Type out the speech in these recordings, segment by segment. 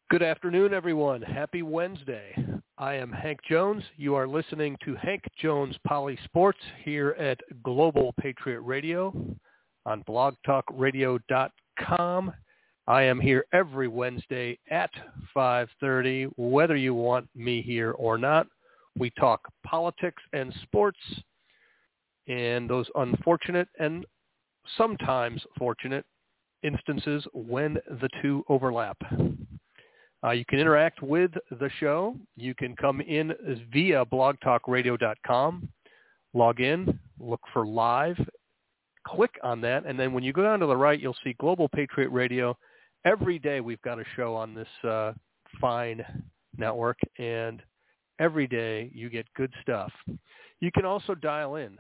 Good afternoon, everyone. Happy Wednesday. I am Hank Jones. You are listening to Hank Jones Poly Sports here at Global Patriot Radio on blogtalkradio.com. I am here every Wednesday at 5:30, whether you want me here or not. We talk politics and sports and those unfortunate and sometimes fortunate instances when the two overlap. You can interact with the show. You can come in via blogtalkradio.com, log in, look for live, click on that, and then when you go down to the right, you'll see Global Patriot Radio. Every day we've got a show on this fine network, and every day you get good stuff. You can also dial in,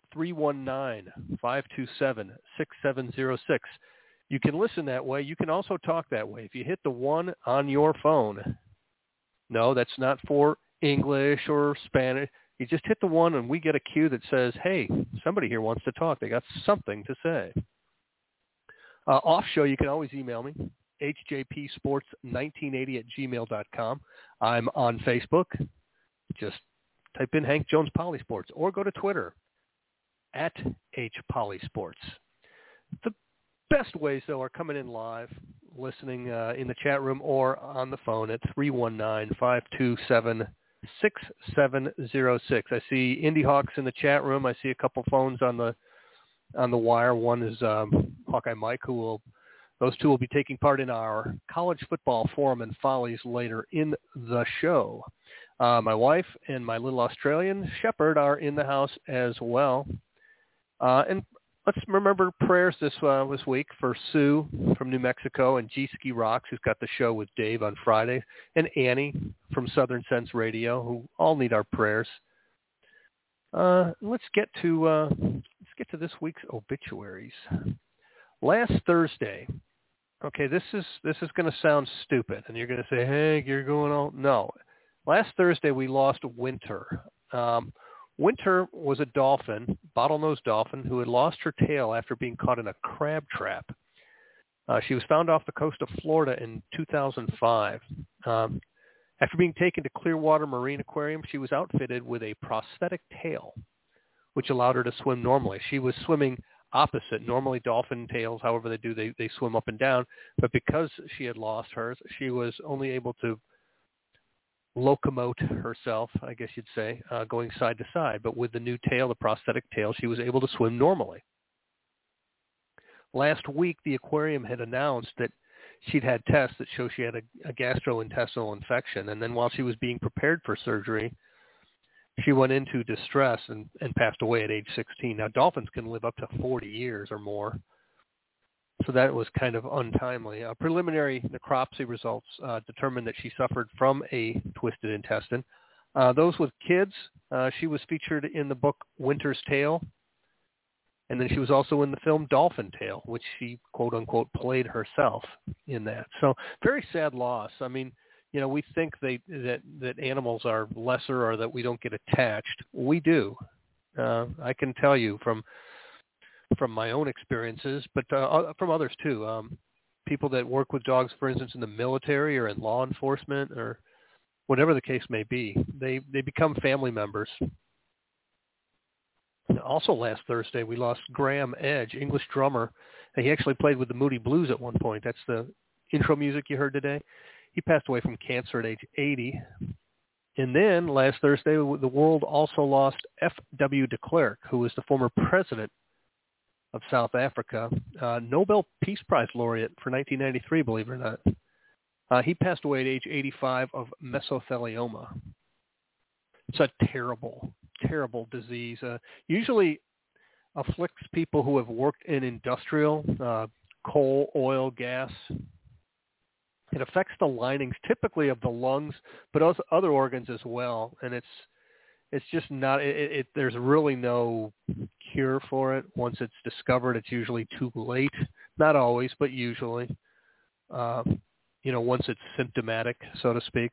319-527-6706. You can listen that way. You can also talk that way. If you hit the one on your phone, no, that's not for English or Spanish. You just hit the one and we get a cue that says, hey, somebody here wants to talk. They got something to say. Off show, you can always email me, hjpsports1980@gmail.com. I'm on Facebook. Just type in Hank Jones Polysports or go to Twitter at HPolysports. The best ways, though, are coming in live, listening in the chat room or on the phone at 319-527-6706. I see Indy Hawks in the chat room. I see a couple phones on the wire. One is Hawkeye Mike, those two will be taking part in our college football forum and follies later in the show. My wife and my little Australian shepherd are in the house as well. And let's remember prayers this week for Sue from New Mexico and G-Ski Rocks, who's got the show with Dave on Friday, and Annie from Southern Sense Radio, who all need our prayers. Let's get to this week's obituaries. Last Thursday, okay, this is going to sound stupid, and you're going to say, "Hey, you're going all..." No, last Thursday we lost Winter. Winter was a dolphin, bottlenose dolphin, who had lost her tail after being caught in a crab trap. She was found off the coast of Florida in 2005. After being taken to Clearwater Marine Aquarium, she was outfitted with a prosthetic tail, which allowed her to swim normally. She was swimming opposite. Normally dolphin tails, however they do, they swim up and down. But because she had lost hers, she was only able to locomote herself, I guess you'd say, going side to side. But with the new tail, the prosthetic tail, she was able to swim normally. Last week, the aquarium had announced that she'd had tests that show she had a gastrointestinal infection. And then while she was being prepared for surgery, she went into distress and passed away at age 16. Now, dolphins can live up to 40 years or more. So that was kind of untimely. Preliminary necropsy results determined that she suffered from a twisted intestine. Those with kids, she was featured in the book Winter's Tale, and then she was also in the film Dolphin Tale, which she, quote-unquote, played herself in that. So very sad loss. I mean, you know, we think that animals are lesser or that we don't get attached. We do. I can tell you from my own experiences, but from others too. People that work with dogs, for instance, in the military or in law enforcement or whatever the case may be, they become family members. Also last Thursday, we lost Graham Edge, English drummer. He actually played with the Moody Blues at one point. That's the intro music you heard today. He passed away from cancer at age 80. And then last Thursday, the world also lost F.W. de Klerk, who was the former president of South Africa, Nobel Peace Prize laureate for 1993, believe it or not. He passed away at age 85 of mesothelioma. It's a terrible, terrible disease. Usually afflicts people who have worked in industrial, coal, oil, gas. It affects the linings, typically of the lungs, but also other organs as well. And it's just not, there's really no cure for it. Once it's discovered, it's usually too late. Not always, but usually. Once it's symptomatic, so to speak.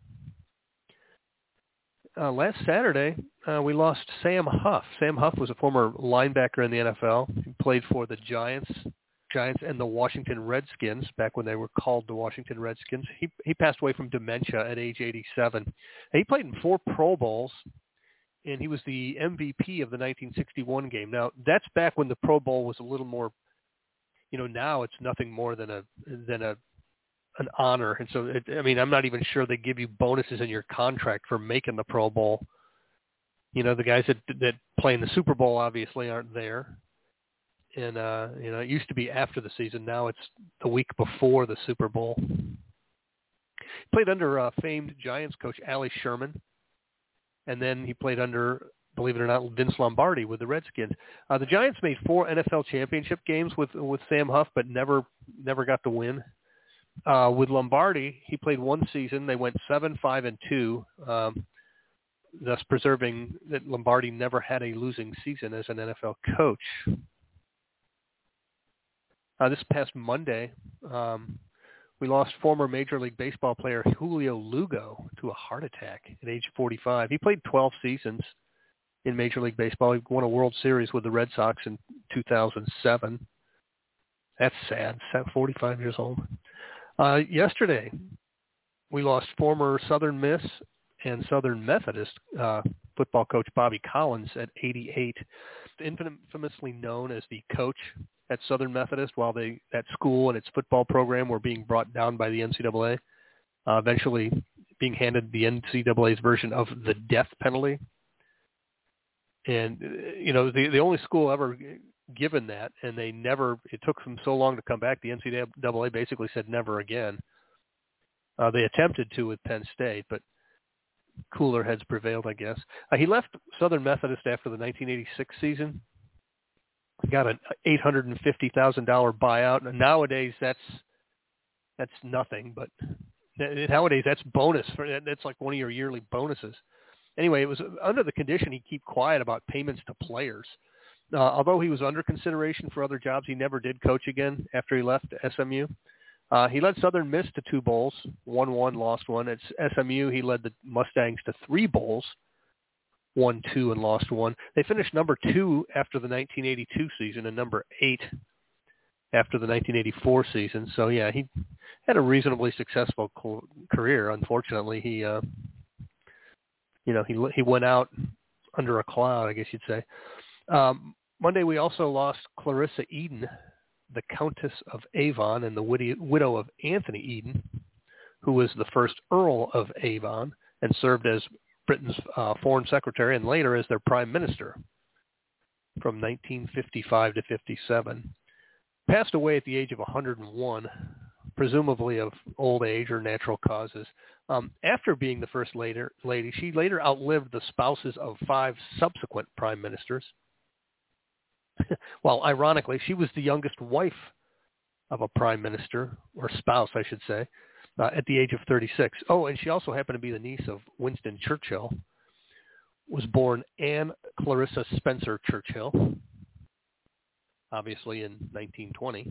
Last Saturday, we lost Sam Huff. Sam Huff was a former linebacker in the NFL. He played for the Giants Giants and the Washington Redskins back when they were called the Washington Redskins. He passed away from dementia at age 87. And he played in 4 Pro Bowls, and he was the MVP of the 1961 game. Now, that's back when the Pro Bowl was a little more, now it's nothing more than an honor. And so, I'm not even sure they give you bonuses in your contract for making the Pro Bowl. The guys that play in the Super Bowl obviously aren't there. And, it used to be after the season. Now it's the week before the Super Bowl. Played under famed Giants coach Allie Sherman. And then he played under, believe it or not, Vince Lombardi with the Redskins. The Giants made 4 NFL championship games with Sam Huff, but never got to win. With Lombardi, he played 1 season. They went 7-5-2, thus preserving that Lombardi never had a losing season as an NFL coach. This past Monday, we lost former Major League Baseball player Julio Lugo to a heart attack at age 45. He played 12 seasons in Major League Baseball. He won a World Series with the Red Sox in 2007. That's sad. 45 years old. Yesterday, we lost former Southern Miss and Southern Methodist football coach Bobby Collins at 88. Infamously known as the coach at Southern Methodist while that school and its football program were being brought down by the NCAA, eventually being handed the NCAA's version of the death penalty. And, the only school ever given that, and it took them so long to come back, the NCAA basically said never again. They attempted to with Penn State, but cooler heads prevailed, I guess. He left Southern Methodist after the 1986 season. Got an $850,000 buyout. And nowadays, that's nothing. But nowadays, that's bonus. That's like one of your yearly bonuses. Anyway, it was under the condition he keep quiet about payments to players. Although he was under consideration for other jobs, he never did coach again after he left SMU. He led Southern Miss to 2 bowls, won 1, lost 1. At SMU, he led the Mustangs to 3 bowls, won 2 and lost 1. They finished number 2 after the 1982 season and number 8 after the 1984 season. So, yeah, he had a reasonably successful career. Unfortunately, he went out under a cloud, I guess you'd say. Monday, we also lost Clarissa Eden, the Countess of Avon and the widow of Anthony Eden, who was the first Earl of Avon and served as Britain's foreign secretary and later as their prime minister from 1955 to 57. Passed away at the age of 101, presumably of old age or natural causes. After being the first lady, she later outlived the spouses of 5 subsequent prime ministers. Well, ironically, she was the youngest wife of a prime minister, or spouse, I should say, at the age of 36. Oh, and she also happened to be the niece of Winston Churchill. Was born Anne Clarissa Spencer Churchill, obviously in 1920.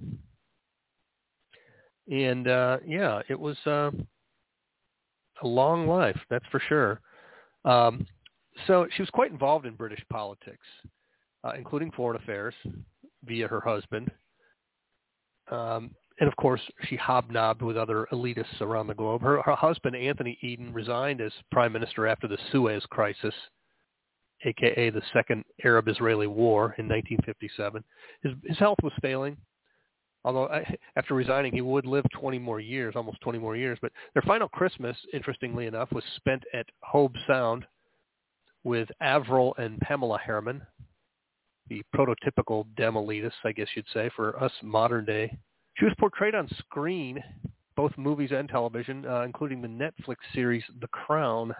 And, it was a long life, that's for sure. So she was quite involved in British politics, including foreign affairs via her husband. And, of course, she hobnobbed with other elitists around the globe. Her husband, Anthony Eden, resigned as prime minister after the Suez Crisis, a.k.a. the Second Arab-Israeli War in 1957. His health was failing, although after resigning, he would live 20 more years, almost 20 more years. But their final Christmas, interestingly enough, was spent at Hobe Sound with Avril and Pamela Harriman, the prototypical Dem elitist, I guess you'd say, for us modern day. She was portrayed on screen, both movies and television, including the Netflix series The Crown.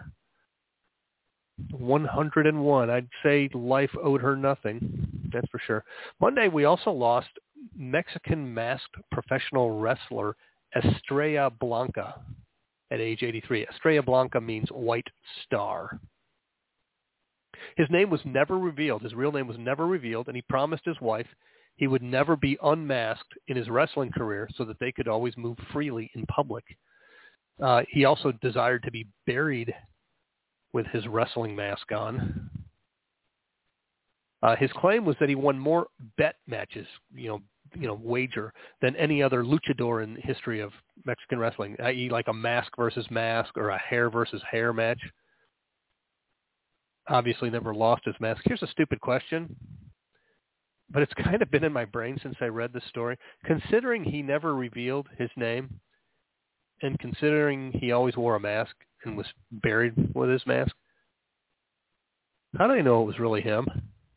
101. I'd say life owed her nothing, that's for sure. Monday, we also lost Mexican masked professional wrestler Estrella Blanca at age 83. Estrella Blanca means white star. His name was never revealed. His real name was never revealed, and he promised his wife he would never be unmasked in his wrestling career so that they could always move freely in public. He also desired to be buried with his wrestling mask on. His claim was that he won more bet matches, wager than any other luchador in the history of Mexican wrestling, i.e. like a mask versus mask or a hair versus hair match. Obviously never lost his mask. Here's a stupid question, but it's kind of been in my brain since I read this story. Considering he never revealed his name, and considering he always wore a mask and was buried with his mask, how do they know it was really him?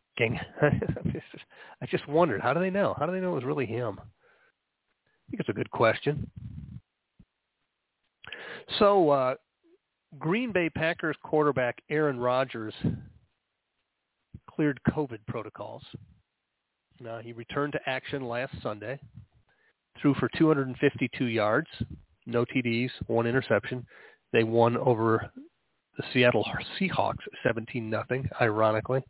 I just wondered, how do they know? How do they know it was really him? I think it's a good question. So, Green Bay Packers quarterback Aaron Rodgers cleared COVID protocols. Now, he returned to action last Sunday, threw for 252 yards, no TDs, one interception. They won over the Seattle Seahawks 17-0, ironically.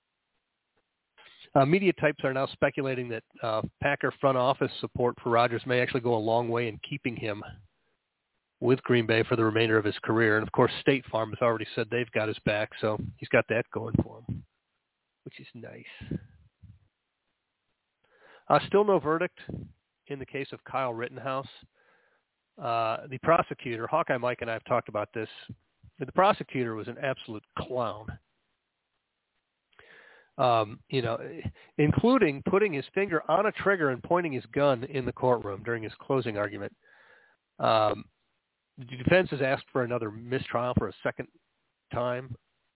Media types are now speculating that Packer front office support for Rodgers may actually go a long way in keeping him with Green Bay for the remainder of his career. And, of course, State Farm has already said they've got his back, so he's got that going for him, which is nice. Still no verdict in the case of Kyle Rittenhouse. The prosecutor, Hawkeye Mike and I have talked about this. The prosecutor was an absolute clown. Including putting his finger on a trigger and pointing his gun in the courtroom during his closing argument. The defense has asked for another mistrial for a second time.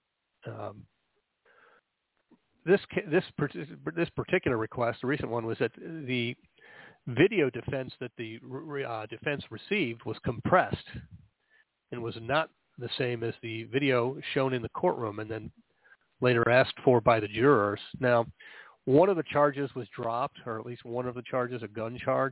This particular request, the recent one, was that the video defense that the defense received was compressed and was not the same as the video shown in the courtroom and then later asked for by the jurors. Now, one of the charges was dropped, or at least one of the charges, a gun charge.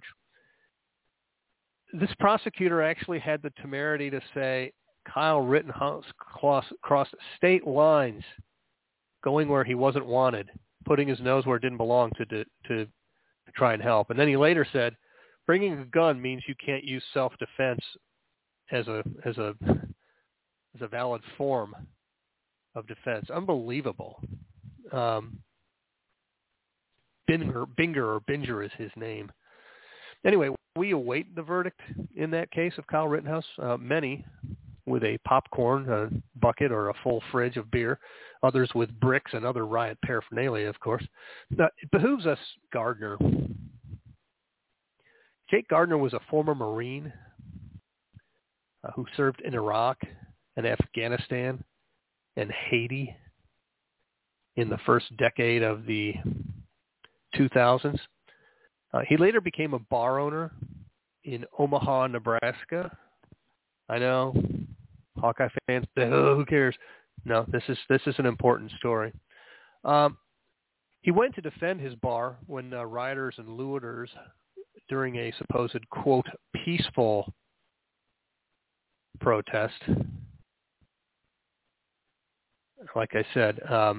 This prosecutor actually had the temerity to say Kyle Rittenhouse crossed state lines, going where he wasn't wanted, putting his nose where it didn't belong to try and help. And then he later said, bringing a gun means you can't use self-defense as a valid form of defense. Unbelievable. Binger is his name. Anyway, we await the verdict in that case of Kyle Rittenhouse. Many with a popcorn bucket or a full fridge of beer. Others with bricks and other riot paraphernalia, of course. Now, it behooves us, Gardner. Jake Gardner was a former Marine who served in Iraq and Afghanistan and Haiti in the first decade of the 2000s. He later became a bar owner in Omaha, Nebraska. I know, Hawkeye fans say, "Oh, who cares?" No, this is an important story. He went to defend his bar when rioters and looters, during a supposed, quote, peaceful protest, like I said,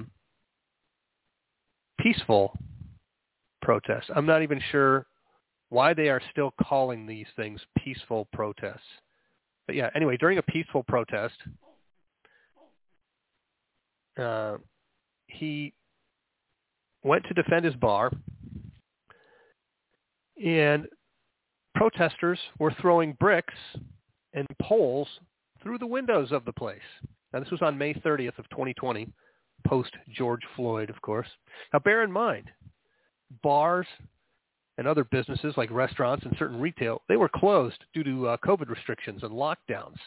peaceful protest. I'm not even sure why they are still calling these things peaceful protests. But yeah, anyway, during a peaceful protest, he went to defend his bar, and protesters were throwing bricks and poles through the windows of the place. Now, this was on May 30th of 2020, post George Floyd, of course. Now, bear in mind, bars and other businesses like restaurants and certain retail, they were closed due to COVID restrictions and lockdowns.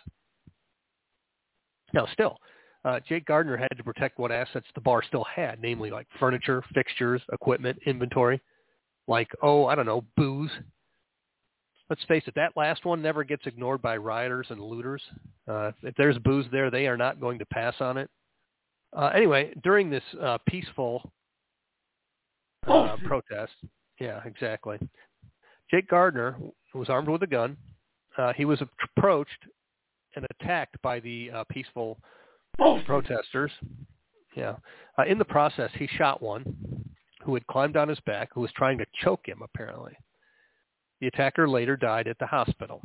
Now, still, Jake Gardner had to protect what assets the bar still had, namely like furniture, fixtures, equipment, inventory, like, booze. Let's face it, that last one never gets ignored by rioters and looters. If there's booze there, they are not going to pass on it. Anyway, during this peaceful protest, yeah, exactly, Jake Gardner was armed with a gun. He was approached and attacked by the peaceful protesters. Yeah. In the process, he shot one who had climbed on his back, who was trying to choke him, apparently. The attacker later died at the hospital.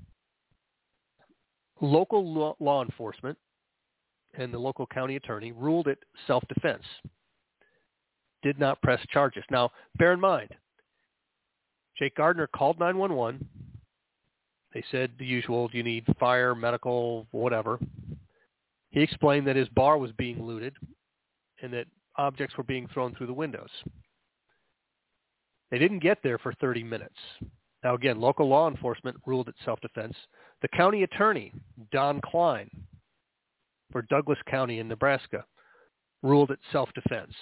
Local law enforcement and the local county attorney ruled it self-defense. Did not press charges. Now, bear in mind, Jake Gardner called 911. They said the usual, do you need fire, medical, whatever. He explained that his bar was being looted and that objects were being thrown through the windows. They didn't get there for 30 minutes. Now, again, local law enforcement ruled it self-defense. The county attorney, Don Klein, for Douglas County in Nebraska, ruled it self-defense.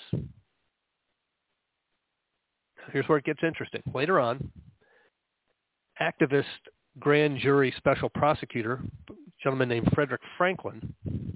Here's where it gets interesting. Later on, activist grand jury special prosecutor, a gentleman named Frederick Franklin,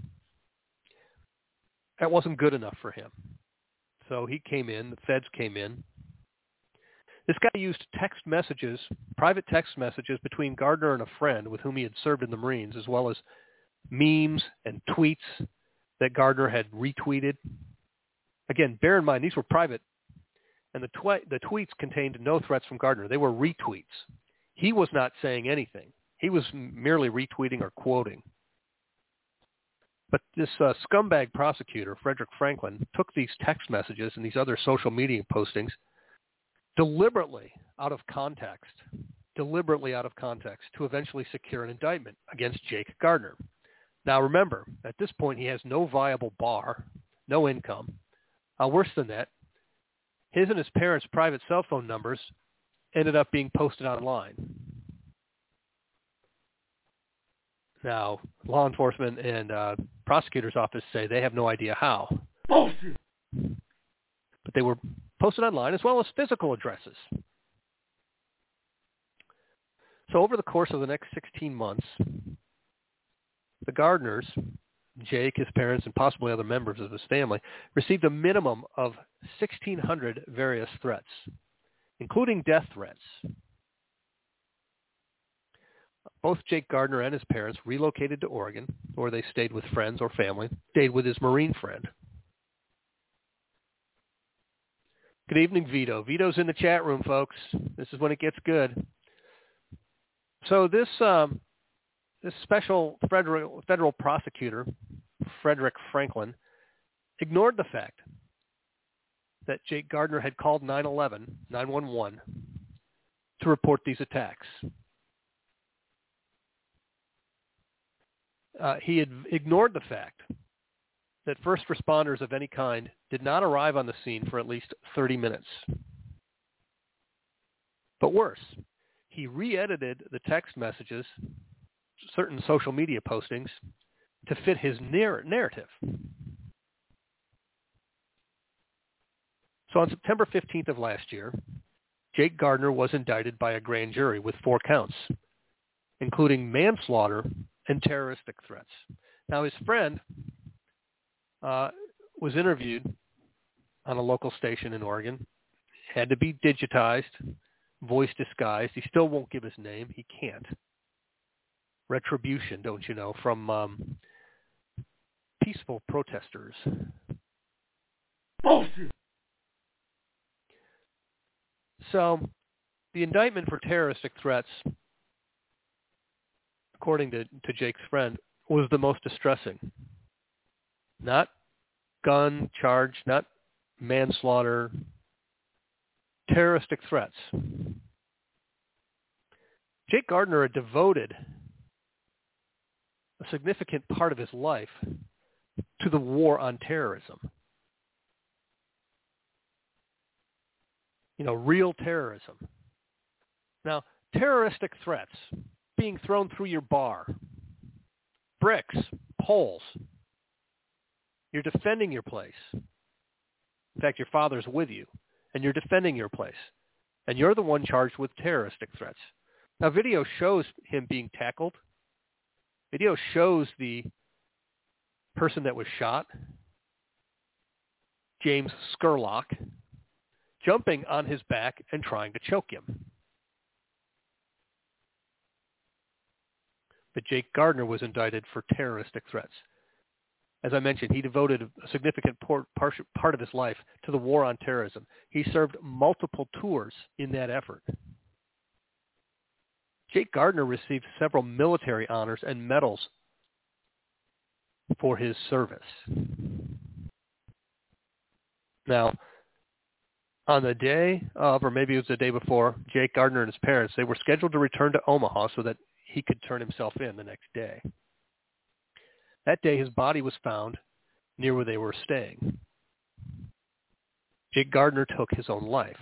that wasn't good enough for him. So he came in, the feds came in. This guy used text messages, private text messages between Gardner and a friend with whom he had served in the Marines, as well as memes and tweets that Gardner had retweeted. Again, bear in mind, these were private, and the tweets contained no threats from Gardner. They were retweets. He was not saying anything. He was merely retweeting or quoting. But this scumbag prosecutor, Frederick Franklin, took these text messages and these other social media postings deliberately out of context to eventually secure an indictment against Jake Gardner. Now remember, at this point he has no viable bar, no income. Worse than that, his and his parents' private cell phone numbers ended up being posted online. Now, law enforcement and prosecutor's office say they have no idea how. Bullshit. But they were posted online as well as physical addresses. So over the course of the next 16 months, the Gardners, Jake, his parents, and possibly other members of his family, received a minimum of 1,600 various threats, including death threats. Both Jake Gardner and his parents relocated to Oregon, where they stayed with friends or family, stayed with his Marine friend. Good evening, Vito. Vito's in the chat room, folks. This is when it gets good. So this special federal prosecutor, Frederick Franklin, ignored the fact that Jake Gardner had called 911 to report these attacks. He had ignored the fact that first responders of any kind did not arrive on the scene for at least 30 minutes. But worse, he re-edited the text messages, certain social media postings, to fit his narrative. So on September 15th of last year, Jake Gardner was indicted by a grand jury with 4 counts, including manslaughter and terroristic threats. Now, his friend was interviewed on a local station in Oregon, had to be digitized, voice disguised. He still won't give his name. He can't. Retribution, don't you know, from peaceful protesters. Bullshit. So the indictment for terroristic threats, according to Jake's friend, was the most distressing. Not gun charge, not manslaughter, terroristic threats. Jake Gardner had devoted a significant part of his life to the war on terrorism. You know, real terrorism. Now, terroristic threats, being thrown through your bar, bricks, poles. You're defending your place. In fact, your father's with you, and you're defending your place. And you're the one charged with terroristic threats. Now, video shows him being tackled. Video shows the person that was shot, James Scurlock, jumping on his back and trying to choke him. But Jake Gardner was indicted for terroristic threats. As I mentioned, he devoted a significant part of his life to the war on terrorism. He served multiple tours in that effort. Jake Gardner received several military honors and medals for his service. Now, On the day of, or maybe it was the day before, Jake Gardner and his parents, they were scheduled to return to Omaha so that he could turn himself in the next day. That day, his body was found near where they were staying. Jake Gardner took his own life.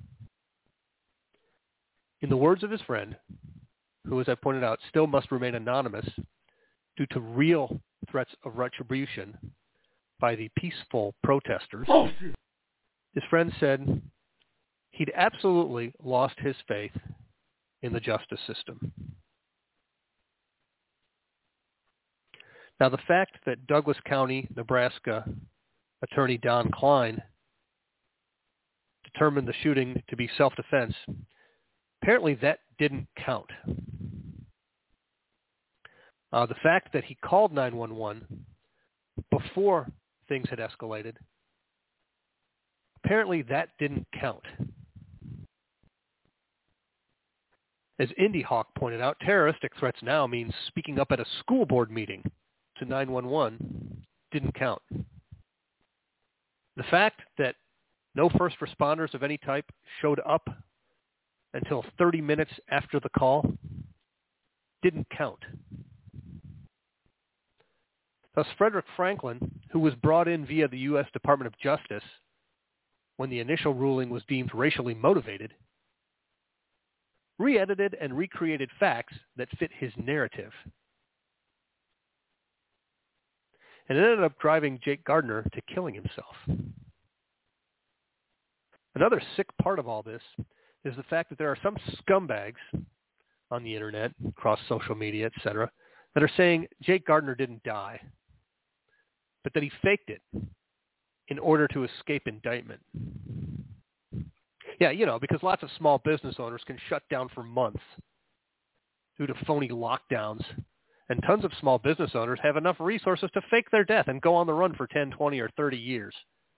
In the words of his friend, who, as I pointed out, still must remain anonymous due to real threats of retribution by the peaceful protesters, his friend said he'd absolutely lost his faith in the justice system. Now, the fact that Douglas County, Nebraska attorney Don Klein determined the shooting to be self-defense, apparently that didn't count. The fact that he called 911 before things had escalated, apparently that didn't count. As Indy Hawk pointed out, terroristic threats now means speaking up at a school board meeting to 911 didn't count. The fact that no first responders of any type showed up until 30 minutes after the call didn't count. Thus, Frederick Franklin, who was brought in via the U.S. Department of Justice when the initial ruling was deemed racially motivated, re-edited and recreated facts that fit his narrative. And it ended up driving Jake Gardner to killing himself. Another sick part of all this is the fact that there are some scumbags on the internet, across social media, etc., that are saying Jake Gardner didn't die, but that he faked it in order to escape indictment. Yeah, because lots of small business owners can shut down for months due to phony lockdowns, and tons of small business owners have enough resources to fake their death and go on the run for 10, 20, or 30 years.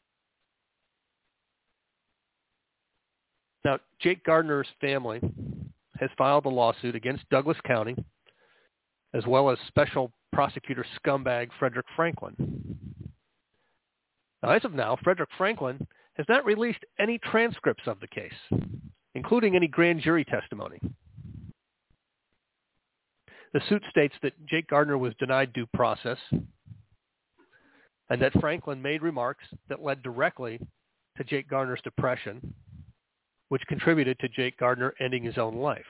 Now, Jake Gardner's family has filed a lawsuit against Douglas County, as well as special prosecutor scumbag Frederick Franklin. Now, as of now, Frederick Franklin has not released any transcripts of the case, including any grand jury testimony. The suit states that Jake Gardner was denied due process and that Franklin made remarks that led directly to Jake Gardner's depression, which contributed to Jake Gardner ending his own life.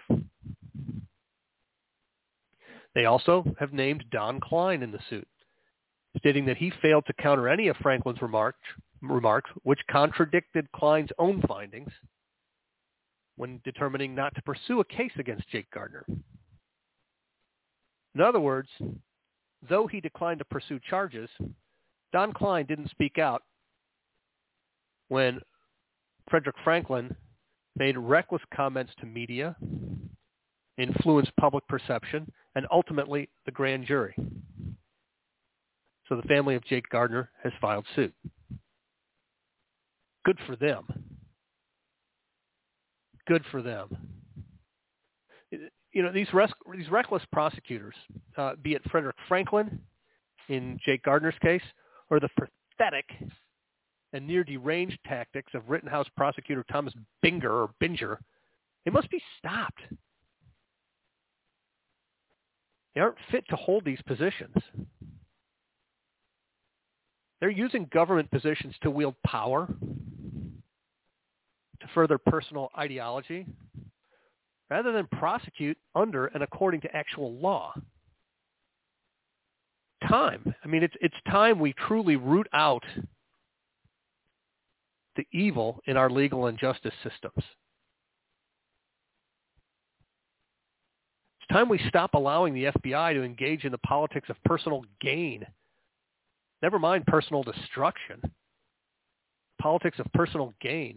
They also have named Don Klein in the suit, stating that he failed to counter any of Franklin's remarks, which contradicted Klein's own findings when determining not to pursue a case against Jake Gardner. In other words, though he declined to pursue charges, Don Klein didn't speak out when Frederick Franklin made reckless comments to media, influenced public perception, and ultimately the grand jury. So the family of Jake Gardner has filed suit. Good for them. Good for them. These reckless prosecutors, be it Frederick Franklin in Jake Gardner's case, or the pathetic and near deranged tactics of Rittenhouse prosecutor Thomas Binger, they must be stopped. They aren't fit to hold these positions. They're using government positions to wield power, to further personal ideology, rather than prosecute under and according to actual law. It's time we truly root out the evil in our legal and justice systems. It's time we stop allowing the FBI to engage in the politics of personal gain. Never mind personal destruction. Politics of personal gain.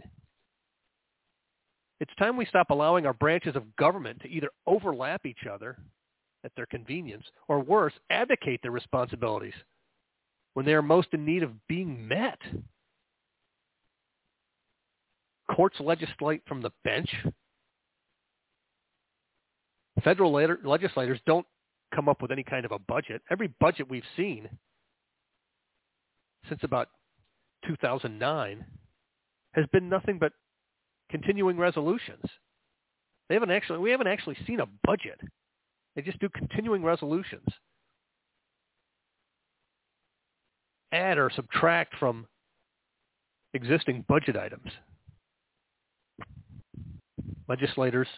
It's time we stop allowing our branches of government to either overlap each other at their convenience, or worse, abdicate their responsibilities when they are most in need of being met. Courts legislate from the bench. Federal legislators don't come up with any kind of a budget. Every budget we've seen since about 2009 has been nothing but continuing resolutions. We haven't actually seen a budget. They just do continuing resolutions. Add or subtract from existing budget items. Legislators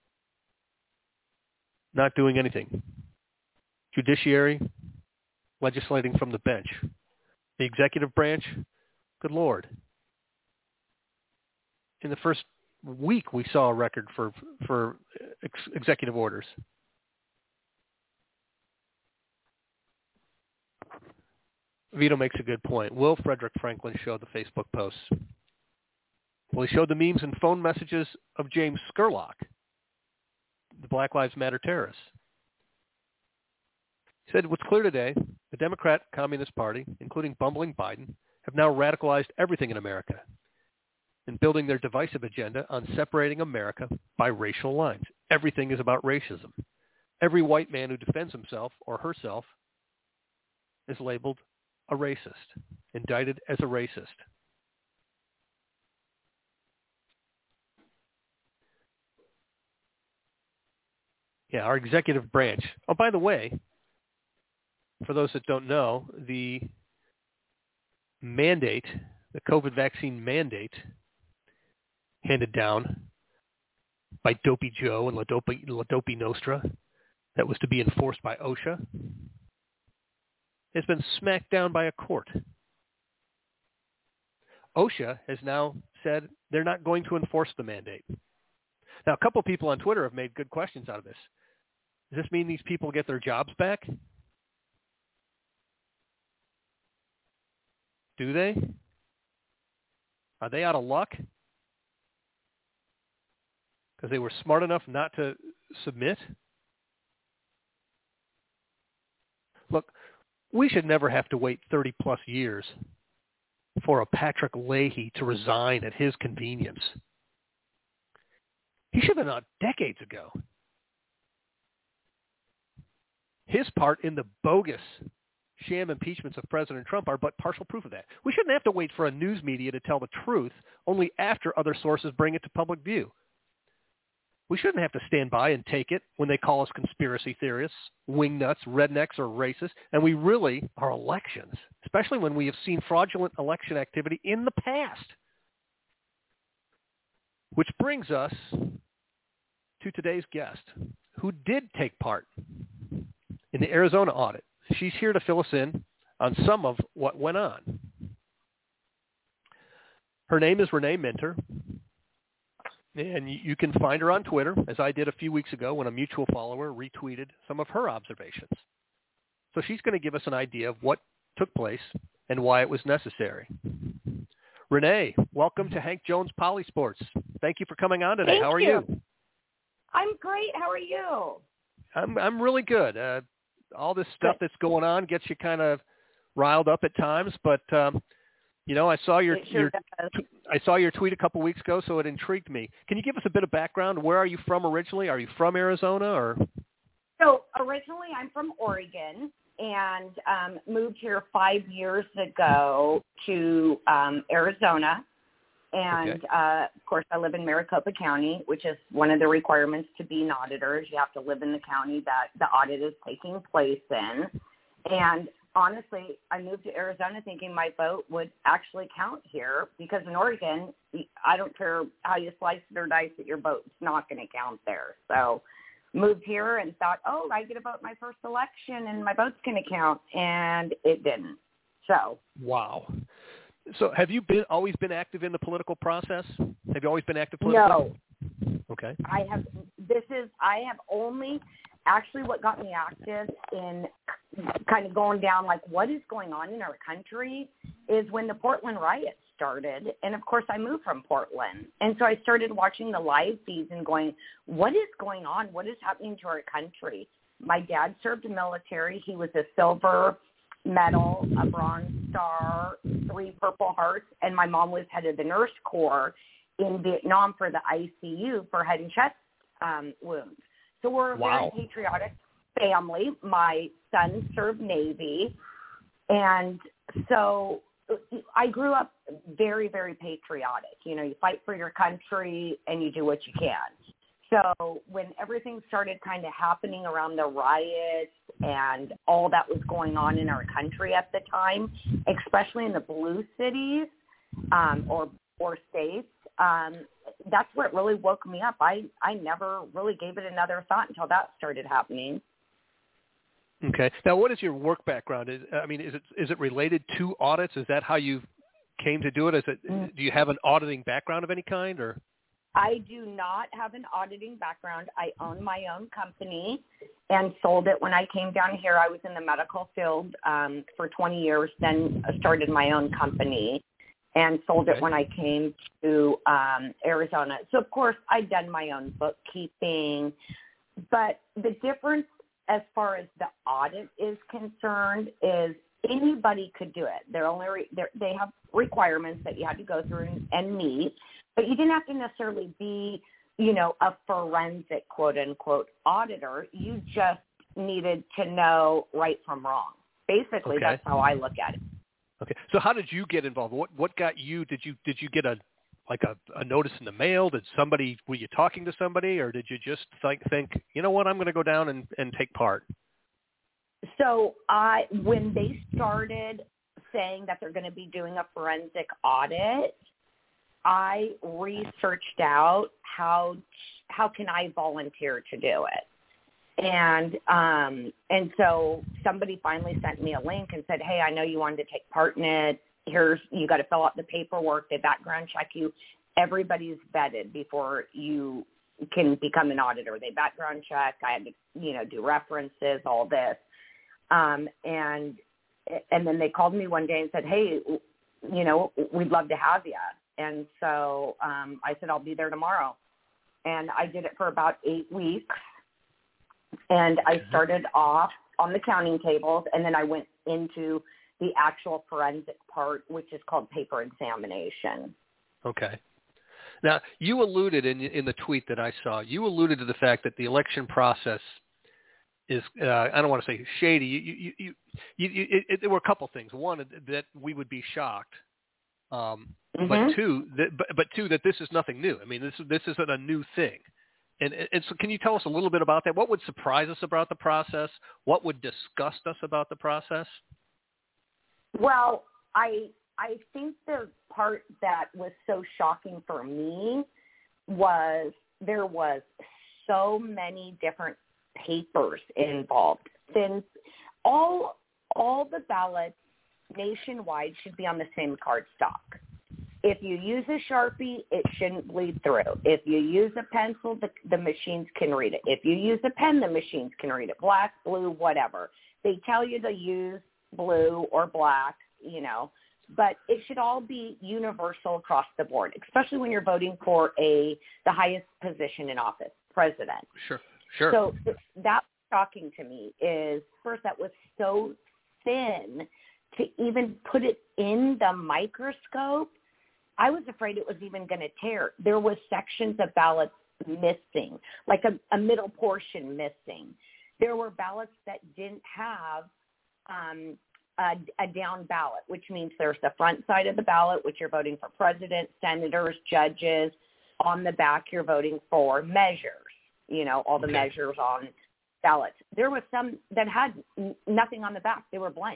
not doing anything. Judiciary legislating from the bench. The executive branch, good Lord. In the first week, we saw a record for executive orders. Vito makes a good point. Will Frederick Franklin showed the Facebook posts? Well, he showed the memes and phone messages of James Scurlock, the Black Lives Matter terrorist. He said, what's clear today, the Democrat Communist Party, including bumbling Biden, have now radicalized everything in America and building their divisive agenda on separating America by racial lines. Everything is about racism. Every white man who defends himself or herself is labeled a racist, indicted as a racist. Yeah, our executive branch. Oh, by the way, for those that don't know, the mandate, the COVID vaccine mandate handed down by Dopey Joe and La Dopey Nostra that was to be enforced by OSHA has been smacked down by a court. OSHA has now said they're not going to enforce the mandate. Now, a couple of people on Twitter have made good questions out of this. Does this mean these people get their jobs back? Do they? Are they out of luck? Because they were smart enough not to submit? Look, we should never have to wait 30-plus years for a Patrick Leahy to resign at his convenience. He should have been out decades ago. His part in the bogus sham impeachments of President Trump are but partial proof of that. We shouldn't have to wait for a news media to tell the truth only after other sources bring it to public view. We shouldn't have to stand by and take it when they call us conspiracy theorists, wingnuts, rednecks, or racists, and we really are elections, especially when we have seen fraudulent election activity in the past. Which brings us to today's guest, who did take part in the Arizona audit. She's here to fill us in on some of what went on. Her name is Renee Minter, and you can find her on Twitter, as I did a few weeks ago when a mutual follower retweeted some of her observations. So she's going to give us an idea of what took place and why it was necessary. Renee, welcome to Hank Jones Polysports. Thank you for coming on today. How are you? I'm great. How are you? I'm really good. All this stuff that's going on gets you kind of riled up at times, but I saw your tweet a couple weeks ago, so it intrigued me. Can you give us a bit of background? Where are you from originally? Are you from Arizona or? So originally, I'm from Oregon and moved here 5 years ago to Arizona. And, of course, I live in Maricopa County, which is one of the requirements to be an auditor. You have to live in the county that the audit is taking place in. And honestly, I moved to Arizona thinking my vote would actually count here because in Oregon, I don't care how you slice it or dice it, your vote's not going to count there. So moved here and thought, I get to vote my first election and my vote's going to count. And it didn't. So. Wow. So have you always been active in the political process? Have you always been active politically? No. Okay. I have only actually what got me active in kind of going down like what is going on in our country is when the Portland riots started. And of course I moved from Portland. And so I started watching the live feeds and going, what is going on? What is happening to our country? My dad served in the military. He was a silver medal, a Bronze Star, 3 Purple Hearts, and my mom was head of the nurse corps in Vietnam for the ICU for head and chest wounds. So we're a very patriotic family. My son served Navy, and so I grew up very, very patriotic. You know, you fight for your country and you do what you can. So when everything started kind of happening around the riots and all that was going on in our country at the time, especially in the blue cities or states, that's what really woke me up. I never really gave it another thought until that started happening. Okay. Now, what is your work background? Is it related to audits? Is that how you came to do it? Do you have an auditing background of any kind, or? I do not have an auditing background. I own my own company and sold it when I came down here. I was in the medical field for 20 years, then started my own company and sold it when I came to Arizona. So, of course, I'd done my own bookkeeping. But the difference as far as the audit is concerned is anybody could do it. They have requirements that you had to go through and meet. But you didn't have to necessarily be, you know, a forensic, quote, unquote, auditor. You just needed to know right from wrong. Basically, That's how I look at it. Okay. So how did you get involved? What got you? Did you get a notice in the mail? Were you talking to somebody, or did you just think, you know what, I'm going to go down and take part? So when they started saying that they're going to be doing a forensic audit, I researched out how can I volunteer to do it. And so somebody finally sent me a link and said, hey, I know you wanted to take part in it. You got to fill out the paperwork. They background check you. Everybody's vetted before you can become an auditor. They background check. I had to, you know, do references, all this. And then they called me one day and said, hey, you know, we'd love to have you. And so I said, I'll be there tomorrow. And I did it for about 8 weeks. And I started off on the counting tables, and then I went into the actual forensic part, which is called paper examination. Okay. Now, you alluded in the tweet that I saw, you alluded to the fact that the election process is, I don't want to say shady. There were a couple things. One, that we would be shocked. But two, that this is nothing new. I mean, this isn't a new thing. And so can you tell us a little bit about that? What would surprise us about the process? What would disgust us about the process? Well, I think the part that was so shocking for me was there was so many different papers involved. Since all the ballots nationwide should be on the same cardstock. If you use a Sharpie, it shouldn't bleed through. If you use a pencil, the machines can read it. If you use a pen, the machines can read it. Black, blue, whatever. They tell you to use blue or black, you know, but it should all be universal across the board, especially when you're voting for the highest position in office, president. Sure. So that was shocking to me is, first, that was so thin to even put it in the microscope. I was afraid it was even going to tear. There was sections of ballots missing, like a middle portion missing. There were ballots that didn't have a down ballot, which means there's the front side of the ballot, which you're voting for president, senators, judges. On the back, you're voting for measures, you know, all the measures on ballots. There was some that had nothing on the back. They were blank.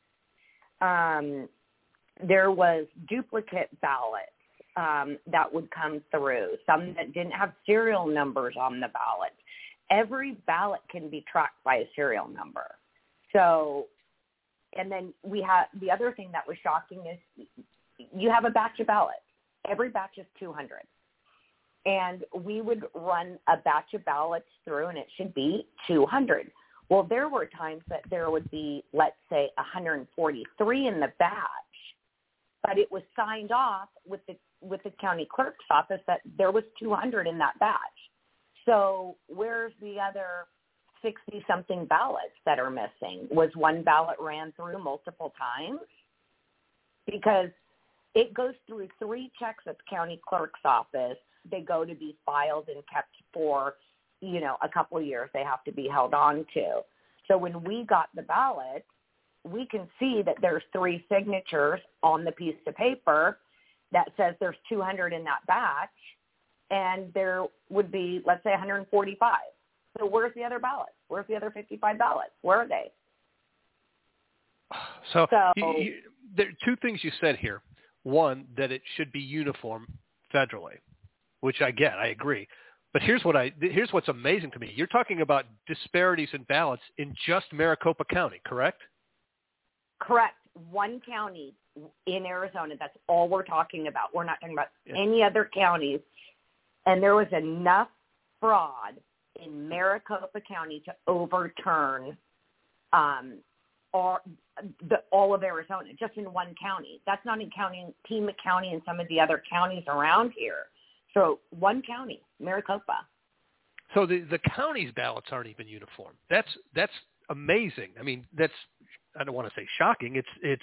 There was duplicate ballots that would come through, some that didn't have serial numbers on the ballot. Every ballot can be tracked by a serial number. So, and then we have the other thing that was shocking is you have a batch of ballots. Every batch is 200. And we would run a batch of ballots through, and it should be 200. Well, there were times that there would be, let's say, 143 in the batch, but it was signed off with the county clerk's office that there was 200 in that batch. So where's the other 60-something ballots that are missing? Was one ballot ran through multiple times? Because it goes through 3 checks at the county clerk's office. They go to be filed and kept for, you know, a couple of years. They have to be held on to. So when we got the ballot, we can see that there's 3 signatures on the piece of paper that says there's 200 in that batch, and there would be, let's say, 145. So where's the other ballots? Where's the other 55 ballots? Where are they? So there are 2 things you said here. One, that it should be uniform federally, which I get. I agree. But here's what's amazing to me. You're talking about disparities in ballots in just Maricopa County, correct? Correct. One county in Arizona. That's all we're talking about. We're not talking about any other counties. And there was enough fraud in Maricopa County to overturn all of Arizona, just in one county. That's not in counting Pima County and some of the other counties around here. So one county, Maricopa. So the county's ballots aren't even uniform. That's amazing. I mean, I don't want to say shocking.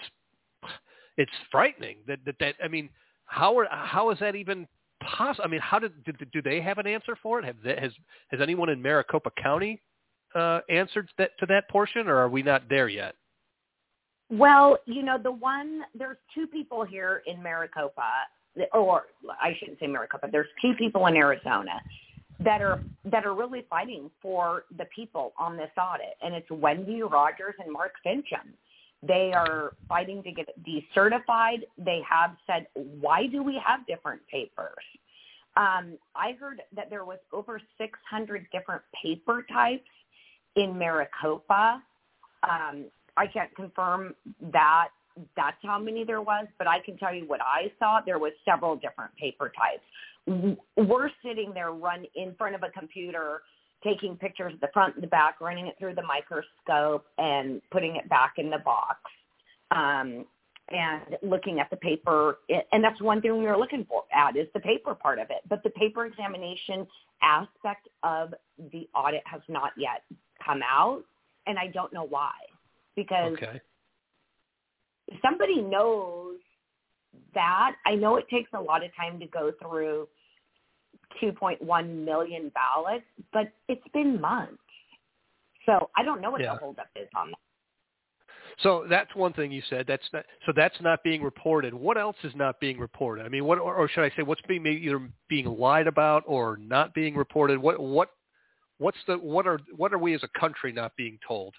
It's frightening. That I mean, how is that even possible? I mean, do they have an answer for it? Has anyone in Maricopa County answered to that portion, or are we not there yet? Well, there's 2 people here in Maricopa, or I shouldn't say Maricopa. There's 2 people in Arizona that are really fighting for the people on this audit, and it's Wendy Rogers and Mark Fincham. They are fighting to get it decertified. They have said, why do we have different papers? I heard that there was over 600 different paper types in Maricopa. I can't confirm that that's how many there was, but I can tell you what I saw. There was several different paper types. We're sitting there in front of a computer, taking pictures of the front and the back, running it through the microscope, and putting it back in the box, and looking at the paper. And that's one thing we were looking at is the paper part of it. But the paper examination aspect of the audit has not yet come out, and I don't know why. Because if somebody knows that, I know it takes a lot of time to go through 2.1 million ballots, but it's been months. So I don't know what the holdup is on that. So that's one thing you said. That's not being reported. What else is not being reported? I mean, or should I say, what's either being lied about or not being reported? What are we as a country not being told?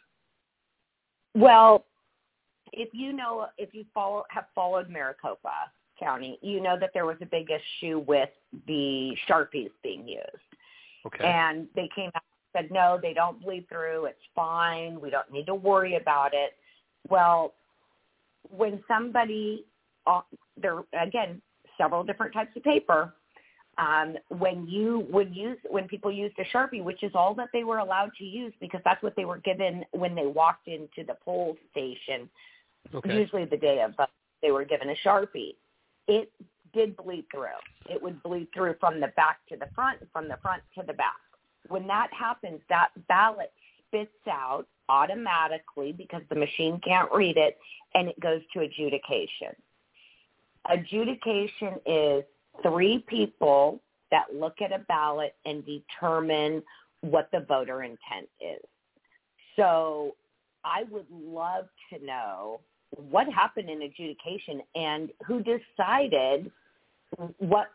Well, if you have followed Maricopa County, you know that there was a big issue with the Sharpies being used. Okay. And they came out and said, no, they don't bleed through. It's fine. We don't need to worry about it. Well, when somebody, again, several different types of paper, when people used a Sharpie, which is all that they were allowed to use because that's what they were given when they walked into the poll station, usually the day of, they were given a Sharpie. It did bleed through. It would bleed through from the back to the front, from the front to the back. When that happens, that ballot spits out automatically because the machine can't read it, and it goes to adjudication. Adjudication is 3 people that look at a ballot and determine what the voter intent is. So I would love to know what happened in adjudication and who decided what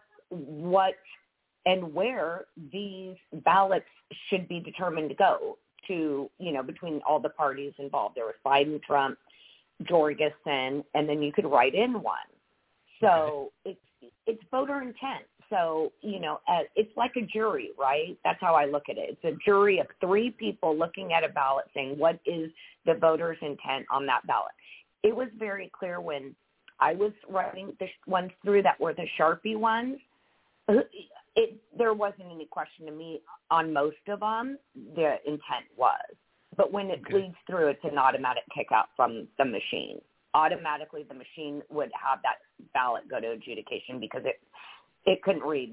and where these ballots should be determined to go to, between all the parties involved. There was Biden, Trump, Jorgensen, and then you could write in one. So it's voter intent. So, it's like a jury, right? That's how I look at it. It's a jury of 3 people looking at a ballot saying, what is the voter's intent on that ballot? It was very clear when I was writing the ones through that were the Sharpie ones. There wasn't any question to me on most of them. The intent was. But when it bleeds through, it's an automatic kick out from the machine. Automatically, the machine would have that ballot go to adjudication because it couldn't read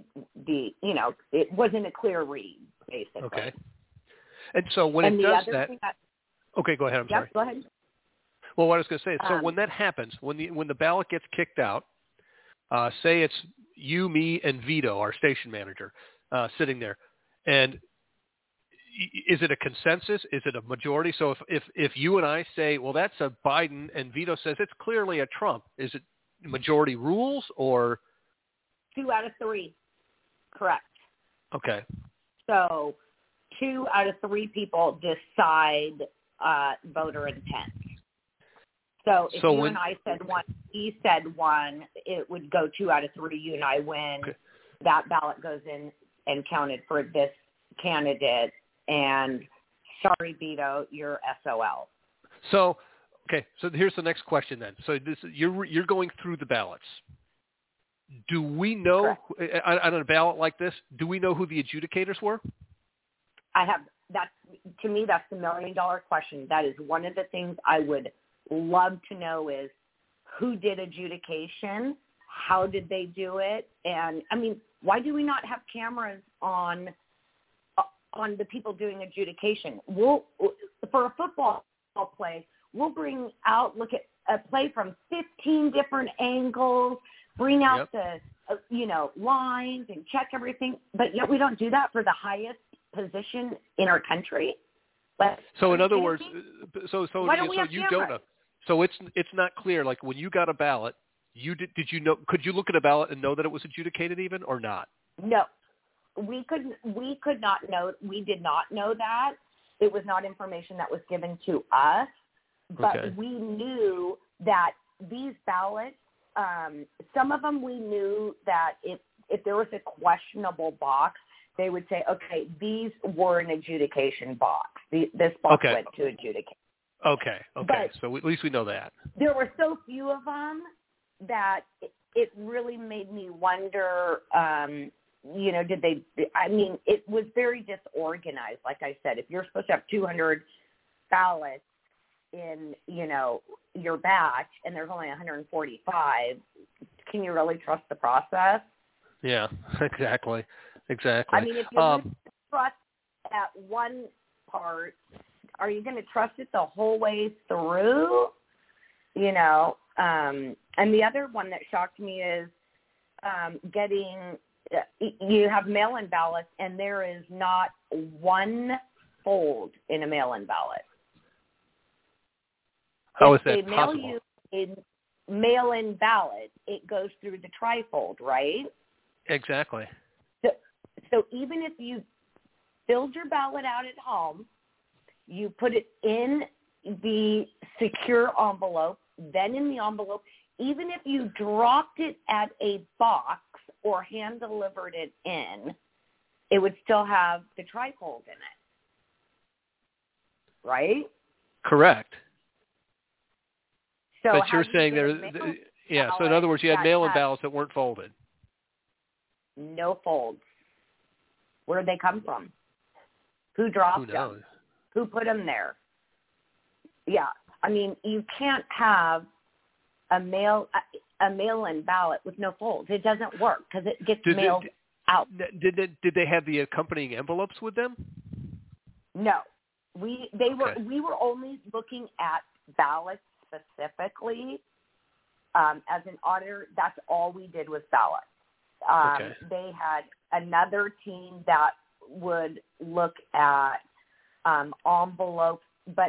it wasn't a clear read, basically. Okay. And so when it does that, okay, go ahead. I'm sorry. Go ahead. Well, what I was going to say is, so when that happens, when the ballot gets kicked out, say it's you, me, and Vito, our station manager, sitting there, and is it a consensus? Is it a majority? So if you and I say, well, that's a Biden, and Vito says it's clearly a Trump, is it majority rules or? 2 out of 3. Correct. Okay. So 2 out of 3 people decide voter intent. So if and I said 1, he said 1, it would go 2 out of 3. You and I win. Okay. That ballot goes in and counted for this candidate. And sorry, Vito, you're SOL. So, okay. So here's the next question then. So you're going through the ballots. Do we know on a ballot like this? Do we know who the adjudicators were? To me, that's the $1 million question. That is one of the things I would love to know is who did adjudication, how did they do it, and I mean, why do we not have cameras on the people doing adjudication? For a football play, we'll look at a play from 15 different angles, bring out the lines and check everything, but yet we don't do that for the highest position in our country. But so in other words, so you don't know. So it's not clear. Like when you got a ballot, did you know? Could you look at a ballot and know that it was adjudicated even or not? No, we could not know. We did not know that. It was not information that was given to us. But we knew that these ballots, some of them we knew that if there was a questionable box, they would say, okay, these were an adjudication box. This box went to adjudicate. Okay. But so at least we know that. There were so few of them that it really made me wonder, did they – I mean, it was very disorganized. Like I said, if you're supposed to have 200 ballots in, your batch and there's only 145, can you really trust the process? Yeah, exactly. I mean, if you lose trust at one part, are you going to trust it the whole way through? And the other one that shocked me is you have mail-in ballots, and there is not one fold in a mail-in ballot. How is that possible? If they mail you a mail-in ballot, it goes through the trifold, right? Exactly. So even if you filled your ballot out at home, you put it in the secure envelope, then in the envelope, even if you dropped it at a box or hand-delivered it in, it would still have the trifold in it, right? Correct. So but you're saying so in other words, you had mail-in ballots that weren't folded. No folds. Where did they come from? Who dropped them? Who put them there? Yeah, I mean, you can't have a mail-in ballot with no folds. It doesn't work because it gets mailed out. Did they have the accompanying envelopes with them? No, we were only looking at ballots specifically. As an auditor, that's all we did was ballots. They had another team that would look at envelopes, but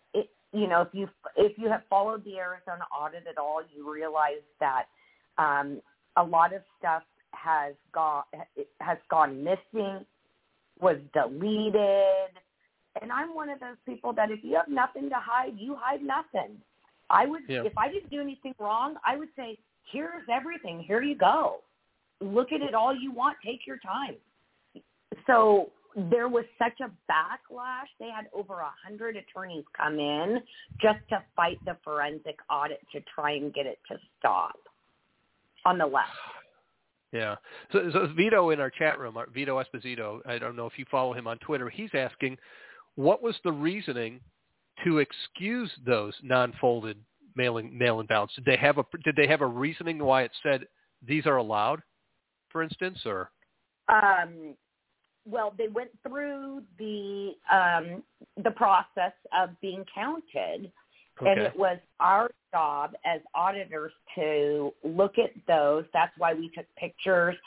if you have followed the Arizona audit at all, you realize that a lot of stuff has gone missing, was deleted, and I'm one of those people that if you have nothing to hide, you hide nothing. If I didn't do anything wrong, I would say, here's everything. Here you go. Look at it all you want. Take your time. So there was such a backlash. They had over 100 attorneys come in just to fight the forensic audit to try and get it to stop on the left. Yeah. So Vito in our chat room, Vito Esposito, I don't know if you follow him on Twitter, he's asking, what was the reasoning to excuse those non-folded mail-in ballots? Did they have a reasoning why it said these are allowed, for instance, or? Well, they went through the process of being counted, and it was our job as auditors to look at those. That's why we took pictures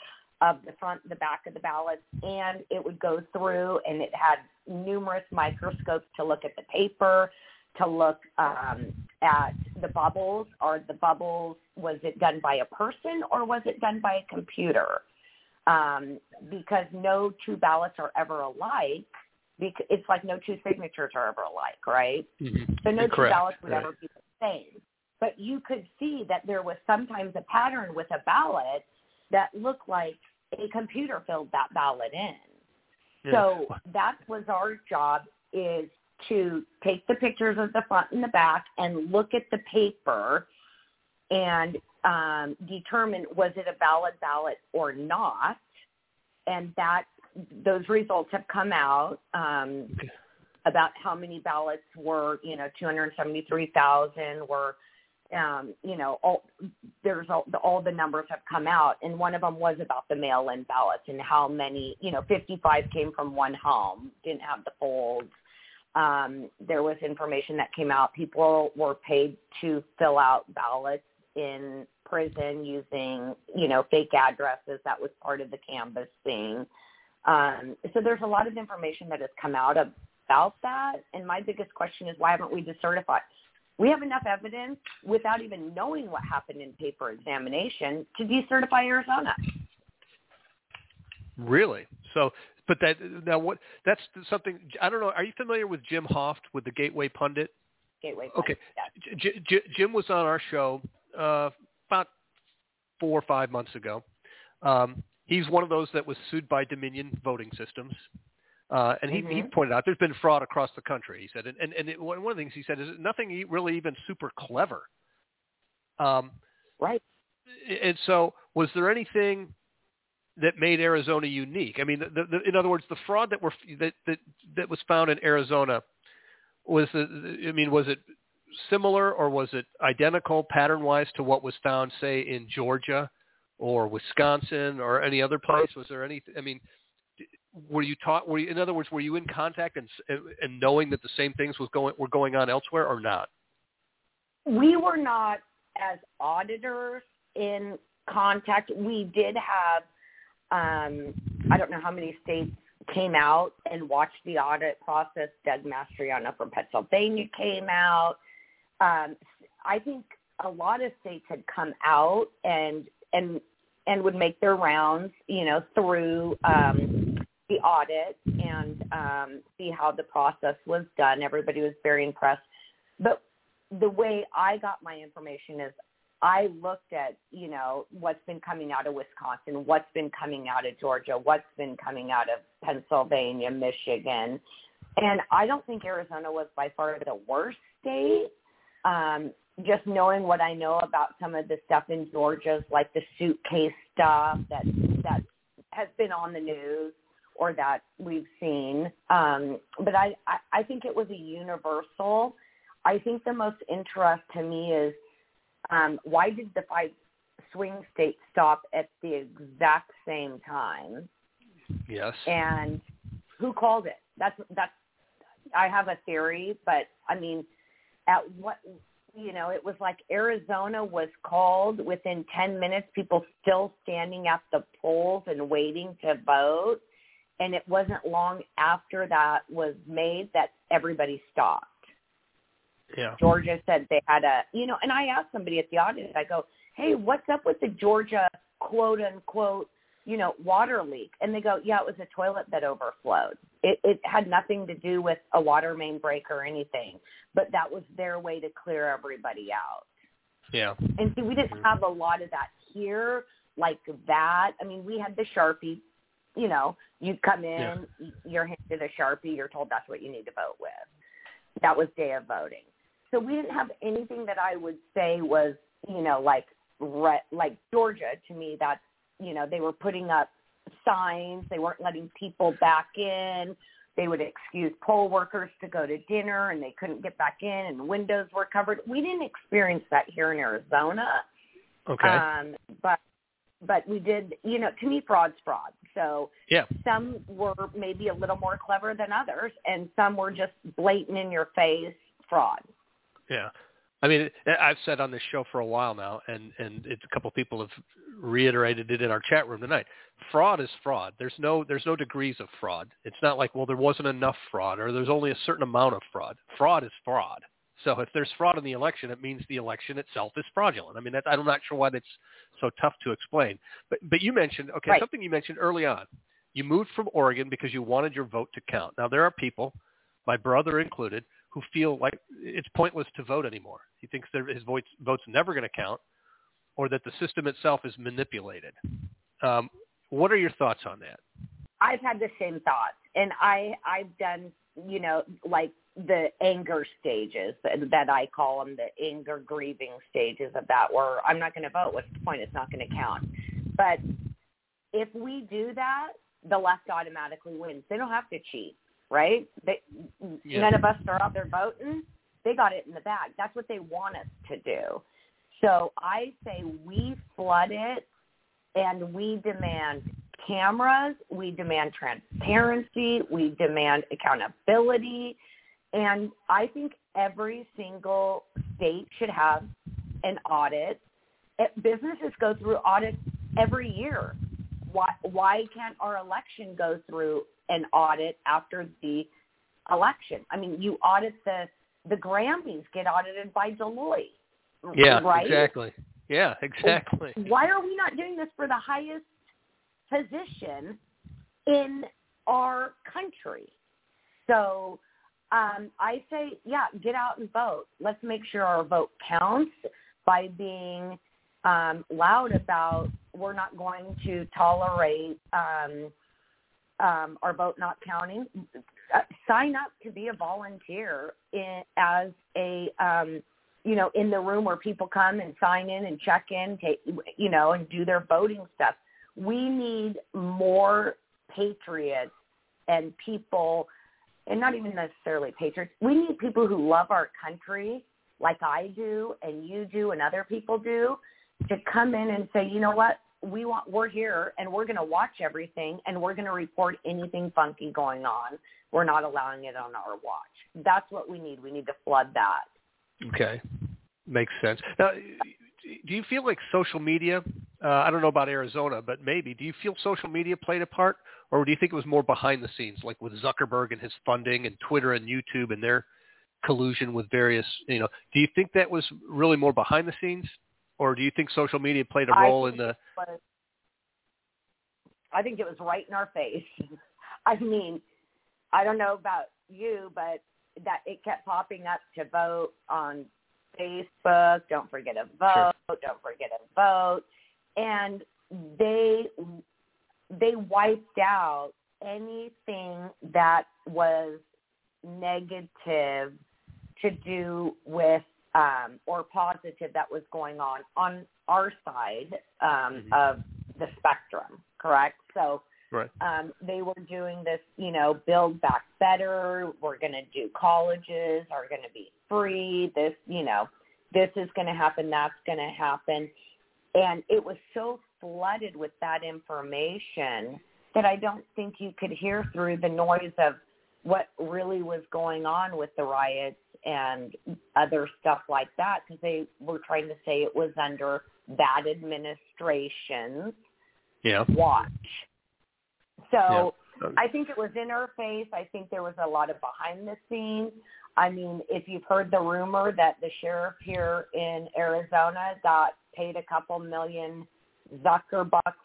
of the front and the back of the ballots, and it would go through, and it had numerous microscopes to look at the paper, to look at the bubbles. Are the bubbles, was it done by a person or was it done by a computer? Because no two ballots are ever alike. It's like no two signatures are ever alike, right? Mm-hmm. So no Correct. two ballots would ever be the same. But you could see that there was sometimes a pattern with a ballot that looked like a computer filled that ballot in. Yeah. So that was our job, is to take the pictures of the front and the back and look at the paper and determine, was it a valid ballot or not. And that those results have come out about how many ballots were, 273,000 were, all the numbers have come out. And one of them was about the mail-in ballots and how many, 55 came from one home, didn't have the folds. There was information that came out. People were paid to fill out ballots in prison using, fake addresses. That was part of the canvassing. So there's a lot of information that has come out about that. And my biggest question is, why haven't we decertified? We have enough evidence without even knowing what happened in paper examination to decertify Arizona. Really? So, but that's something, I don't know. Are you familiar with Jim Hoft with the Gateway Pundit? Gateway Pundit. Okay. Yeah. Jim was on our show about 4 or 5 months ago. He's one of those that was sued by Dominion Voting Systems. And he pointed out there's been fraud across the country, he said. And one of the things he said is nothing really even super clever. Right. And so was there anything that made Arizona unique? I mean, in other words, the fraud that was found in Arizona, was it similar or was it identical pattern-wise to what was found, say, in Georgia or Wisconsin or any other place? Was there anything? I mean, were you, in other words, were you in contact and knowing that the same things were going on elsewhere or not? We were not, as auditors, in contact. We did have, I don't know how many states came out and watched the audit process. Doug Mastriano from Pennsylvania came out. I think a lot of states had come out and would make their rounds, through the audit and see how the process was done. Everybody was very impressed. But the way I got my information is I looked at, what's been coming out of Wisconsin, what's been coming out of Georgia, what's been coming out of Pennsylvania, Michigan. And I don't think Arizona was by far the worst state. Just knowing what I know about some of the stuff in Georgia, like the suitcase stuff that has been on the news or that we've seen. But I think it was a universal. I think the most interest to me is why did the 5 swing states stop at the exact same time? Yes. And who called it? That's. I have a theory, but I mean, at what, it was like Arizona was called within 10 minutes, people still standing at the polls and waiting to vote. And it wasn't long after that was made that everybody stopped. Yeah. Georgia said they had and I asked somebody at the audit, I go, hey, what's up with the Georgia quote unquote, water leak? And they go, yeah, it was a toilet that overflowed. It had nothing to do with a water main break or anything, but that was their way to clear everybody out. Yeah. And see, we didn't have a lot of that here like that. I mean, we had the Sharpie, you come in, you're handed a Sharpie, you're told that's what you need to vote with. That was day of voting. So we didn't have anything that I would say was, like Georgia. To me, that, they were putting up signs. They weren't letting people back in. They would excuse poll workers to go to dinner, and they couldn't get back in, and windows were covered. We didn't experience that here in Arizona. Okay. But we did, to me, fraud's fraud. So yeah. Some were maybe a little more clever than others, and some were just blatant in your face fraud. Yeah. I mean, I've said on this show for a while now, and it's a couple of people have reiterated it in our chat room tonight. Fraud is fraud. There's no degrees of fraud. It's not like, well, there wasn't enough fraud or there's only a certain amount of fraud. Fraud is fraud. So if there's fraud in the election, it means the election itself is fraudulent. I mean, I'm not sure why that's so tough to explain. But you mentioned, Right. something you mentioned early on. You moved from Oregon because you wanted your vote to count. Now, there are people, my brother included, who feel like it's pointless to vote anymore. He thinks his vote's never going to count, or that the system itself is manipulated. What are your thoughts on that? I've had the same thoughts, and I've done, like the anger stages that I call them, the anger grieving stages of that, where I'm not going to vote. What's the point? It's not going to count. But if we do that, the left automatically wins. They don't have to cheat, right? None of us are out there voting. They got it in the bag. That's what they want us to do. So I say we flood it, and we demand cameras, we demand transparency, we demand accountability, and I think every single state should have an audit. Businesses go through audits every year. Why can't our election go through an audit after the election? I mean, you audit the Grammys get audited by Deloitte. Yeah, right? Exactly. Yeah, exactly. Why are we not doing this for the highest position in our country? So I say, get out and vote. Let's make sure our vote counts by being loud about we're not going to tolerate our vote not counting. Sign up to be a volunteer as a in the room where people come and sign in and check in, and do their voting stuff. We need more patriots and people, and not even necessarily patriots. We need people who love our country like I do and you do and other people do, to come in and say, you know what, we're here and we're going to watch everything and we're going to report anything funky going on. We're not allowing it on our watch. That's what we need. We need to flood that. Okay. Makes sense. Now, do you feel like social media, I don't know about Arizona, but maybe, do you feel social media played a part, or do you think it was more behind the scenes, like with Zuckerberg and his funding and Twitter and YouTube and their collusion with various, do you think that was really more behind the scenes, or do you think social media played a role in the... I think it was right in our face. I mean, I don't know about you, but that it kept popping up to vote on Facebook. Don't forget to vote. Sure. Don't forget to vote. And they wiped out anything that was negative to do with or positive that was going on our side of the spectrum. Correct. So. Right. They were doing this, Build Back Better. We're going to do colleges are going to be free. This, this is going to happen. That's going to happen. And it was so flooded with that information that I don't think you could hear through the noise of what really was going on with the riots and other stuff like that, because they were trying to say it was under that administration's watch. So I think it was in her face. I think there was a lot of behind the scenes. I mean, if you've heard the rumor that the sheriff here in Arizona got paid a couple million Zuckerbucks,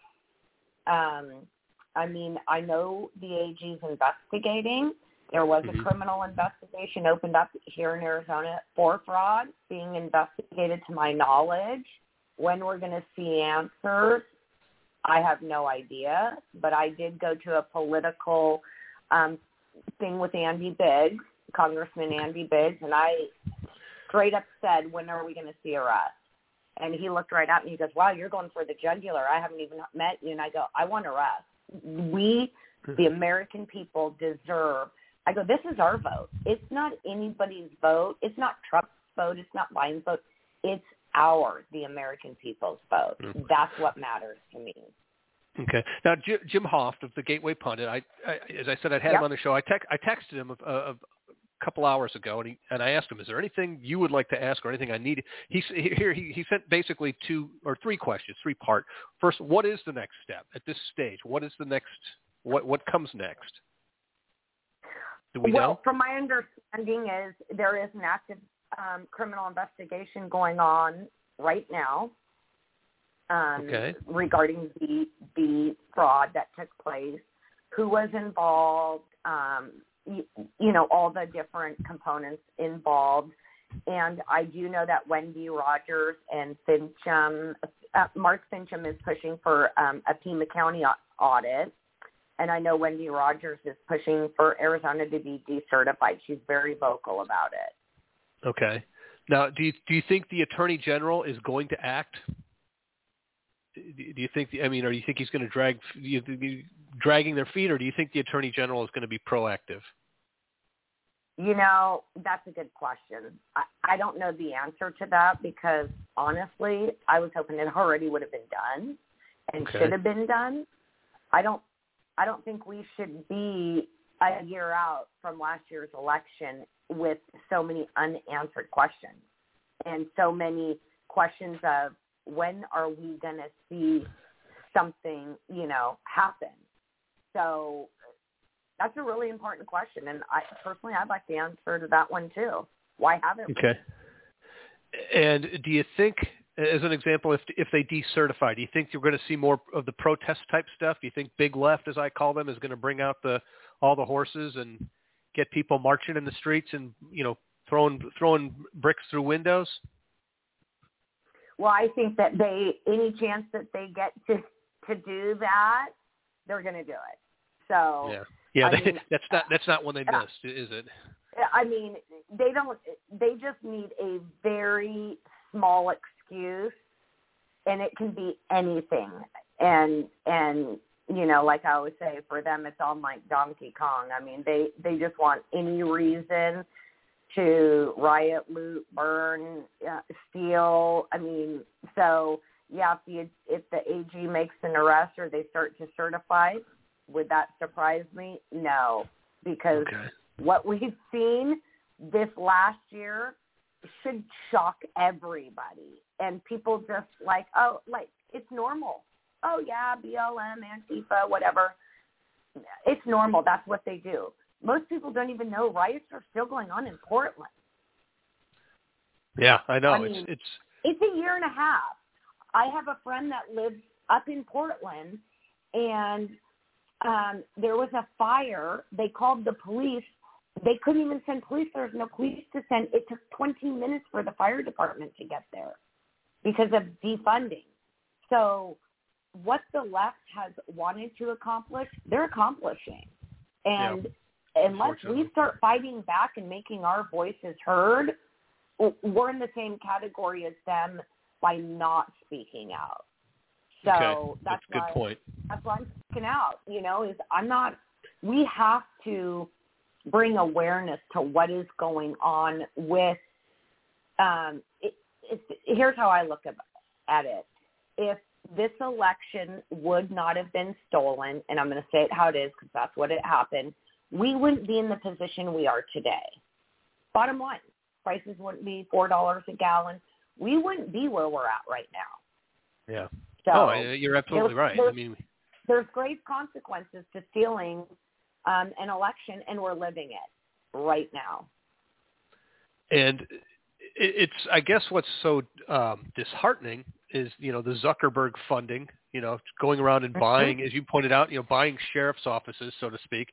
I mean, I know the AG's investigating. There was a criminal investigation opened up here in Arizona for fraud being investigated to my knowledge. When we're going to see answers, I have no idea, but I did go to a political thing with Andy Biggs, Congressman Andy Biggs, and I straight up said, when are we going to see arrest? And he looked right at me and he goes, wow, you're going for the jugular. I haven't even met you. And I go, I want arrest. We, the American people, deserve. I go, this is our vote. It's not anybody's vote. It's not Trump's vote. It's not Biden's vote. It's ours, the American people's vote. That's what matters to me. Okay. Now, Jim Hoft of the Gateway Pundit, as I said, I'd had him on the show. I texted him couple hours ago, and I asked him, "Is there anything you would like to ask or anything I need?" He sent basically 2 or 3 questions, 3-part. First, what is the next step at this stage? What is the next? What comes next? Do we know? From my understanding, is there is an active criminal investigation going on right now regarding the fraud that took place, who was involved, all the different components involved. And I do know that Wendy Rogers and Mark Fincham is pushing for a Pima County audit. And I know Wendy Rogers is pushing for Arizona to be decertified. She's very vocal about it. Okay. Now, do you think the Attorney General is going to act? Do you think? Or do you think he's going to dragging their feet, or do you think the Attorney General is going to be proactive? That's a good question. I don't know the answer to that because honestly, I was hoping it already would have been done and should have been done. I don't think we should be a year out from last year's election with so many unanswered questions and so many questions of when are we going to see something, happen. So that's a really important question. And I'd like the answer to that one too. Why haven't we? Okay. And do you think, as an example, if they decertify, do you think you're going to see more of the protest type stuff? Do you think Big Left, as I call them, is going to bring out all the horses and get people marching in the streets and throwing bricks through windows? Well, I think that any chance that they get to do that, they're going to do it. So yeah, that's not one they missed, is it? I mean, they don't. They just need a very small excuse, and it can be anything. And like I always say, for them, it's on like Donkey Kong. I mean, they just want any reason to riot, loot, burn, steal. I mean, so yeah, if the AG makes an arrest or they start to certify, would that surprise me? No, because what we've seen this last year should shock everybody. And people just it's normal. Oh, yeah, BLM, Antifa, whatever. It's normal. That's what they do. Most people don't even know riots are still going on in Portland. Yeah, I know. I mean, it's a year and a half. I have a friend that lives up in Portland, and there was a fire. They called the police. They couldn't even send police. There was no police to send. It took 20 minutes for the fire department to get there because of defunding. So what the left has wanted to accomplish, they're accomplishing. And unless we start fighting back and making our voices heard, we're in the same category as them by not speaking out. So that's a good point. That's why I'm speaking out, we have to bring awareness to what is going on with, here's how I look at it. If this election would not have been stolen, and I'm going to say it how it is because that's what it happened, we wouldn't be in the position we are today. Bottom line, prices wouldn't be $4 a gallon. We wouldn't be where we're at right now. Yeah. So you're absolutely right. There's grave consequences to stealing an election, and we're living it right now. And it's, I guess, what's so disheartening is, the Zuckerberg funding, going around and buying, as you pointed out, buying sheriff's offices, so to speak,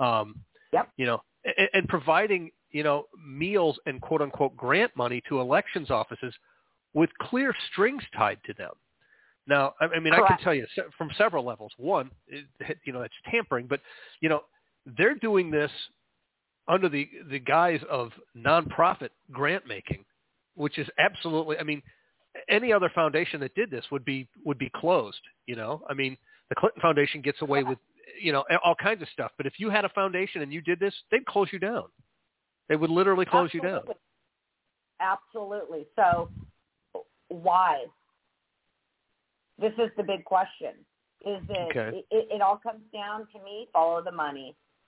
and providing, meals and quote unquote grant money to elections offices with clear strings tied to them. Now, I mean, correct. I can tell you from several levels. One, it's tampering, but, they're doing this under the guise of nonprofit grant making, which is absolutely, I mean, any other foundation that did this would be closed. I mean, the Clinton Foundation gets away with, all kinds of stuff. But if you had a foundation and you did this, they'd close you down. They would literally close you down. Absolutely. So why? This is the big question. Is it, it all comes down to me, follow the money.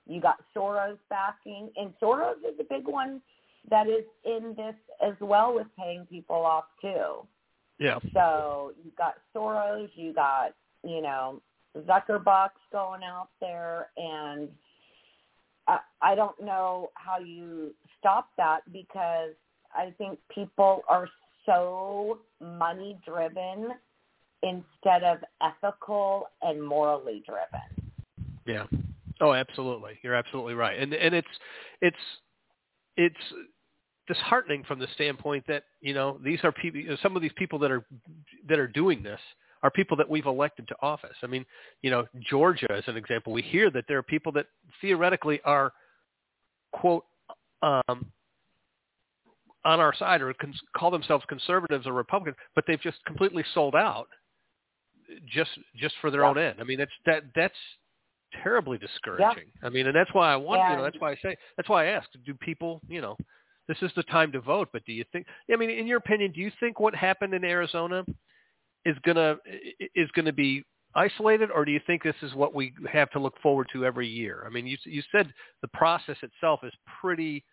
You got Soros backing, and Soros is a big one that is in this as well with paying people off too. Yeah. So you've got Soros, you got, Zuckerbucks going out there, and I don't know how you stop that, because I think people are so money driven instead of ethical and morally driven. Yeah. Oh, absolutely. You're absolutely right. And it's disheartening from the standpoint that, these are people, some of these people that are doing this are people that we've elected to office. I mean, Georgia as an example, we hear that there are people that theoretically are, quote, on our side, or call themselves conservatives or Republicans, but they've just completely sold out just for their own end. I mean, that's terribly discouraging. I mean, and that's why I want, that's why I asked, do people, this is the time to vote, but do you think, in your opinion, do you think what happened in Arizona is going to be isolated, or do you think this is what we have to look forward to every year? I mean, you said the process itself is pretty,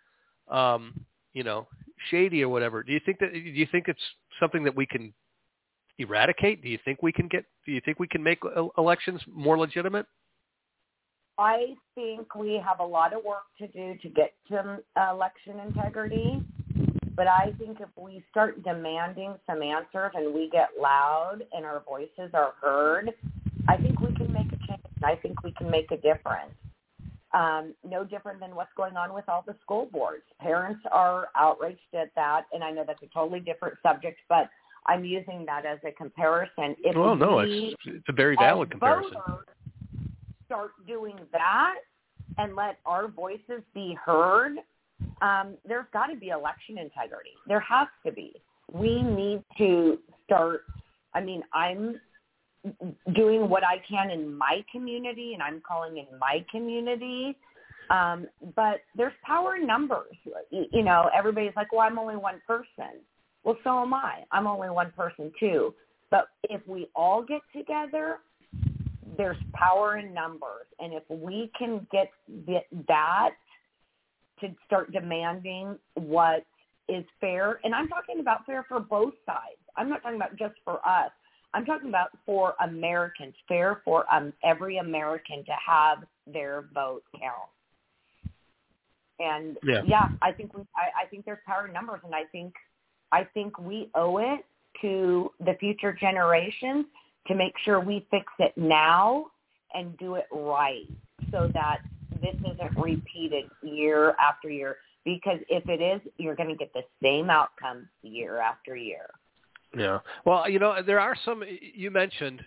shady or whatever. Do you think it's something that we can eradicate? Do you think we can make elections more legitimate? I think we have a lot of work to do to get to election integrity, but I think if we start demanding some answers and we get loud and our voices are heard, I think we can make a change. I think we can make a difference. No different than what's going on with all the school boards. Parents are outraged at that, and I know that's a totally different subject, but I'm using that as a comparison. It's a very valid comparison. Start doing that and let our voices be heard, there's got to be election integrity. There has to be. We need to start. I'm doing what I can in my community, and I'm calling in my community, but there's power in numbers. Everybody's like, well, I'm only one person. Well, so am I. I'm only one person too. But if we all get together, there's power in numbers. And if we can get that to start demanding what is fair, and I'm talking about fair for both sides. I'm not talking about just for us. I'm talking about for Americans, fair for every American to have their vote count. And I think there's power in numbers, and I think we owe it to the future generations to make sure we fix it now and do it right, so that this isn't repeated year after year. Because if it is, you're going to get the same outcomes year after year. Yeah. Well, there are some, you mentioned,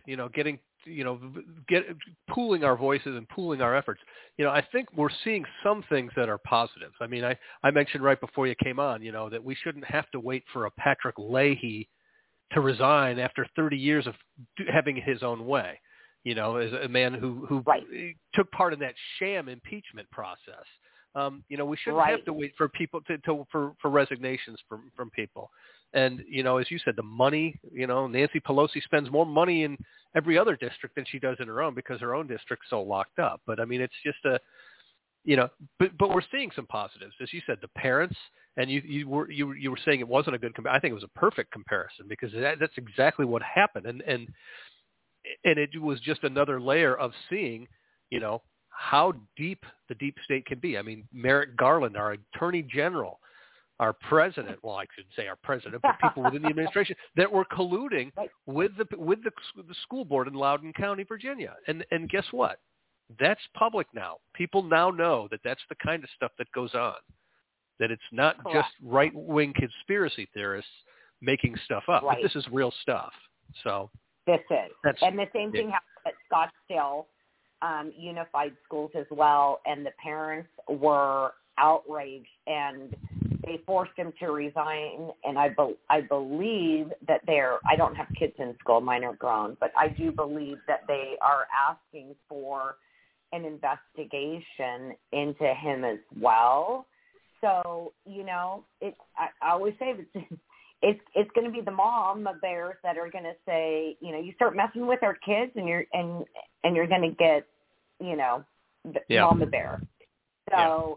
pooling our voices and pooling our efforts. I think we're seeing some things that are positive. I mean, I mentioned right before you came on, that we shouldn't have to wait for a Patrick Leahy to resign after 30 years of having his own way, as a man who took part in that sham impeachment process. We shouldn't have to wait for people for resignations from people. And, as you said, the money, Nancy Pelosi spends more money in every other district than she does in her own, because her own district's so locked up. But it's just but we're seeing some positives. As you said, the parents, and you were saying it wasn't a good comparison. I think it was a perfect comparison, because that's exactly what happened. And it was just another layer of seeing, how deep the deep state can be. I mean, Merrick Garland, our attorney general, our president, well, I shouldn't say our president, but people within the administration that were colluding with the school board in Loudoun County, Virginia. And guess what? That's public now. People now know that that's the kind of stuff that goes on, that it's not just right-wing conspiracy theorists making stuff up. But this is real stuff. So this is. And the same thing happened at Scottsdale Unified Schools as well, and the parents were outraged, and they forced him to resign. And I believe that I don't have kids in school, mine are grown, but I do believe that they are asking for an investigation into him as well. So, I always say it's going to be the mom bears that are going to say, you start messing with our kids, and you're going to get, Mama Bear. So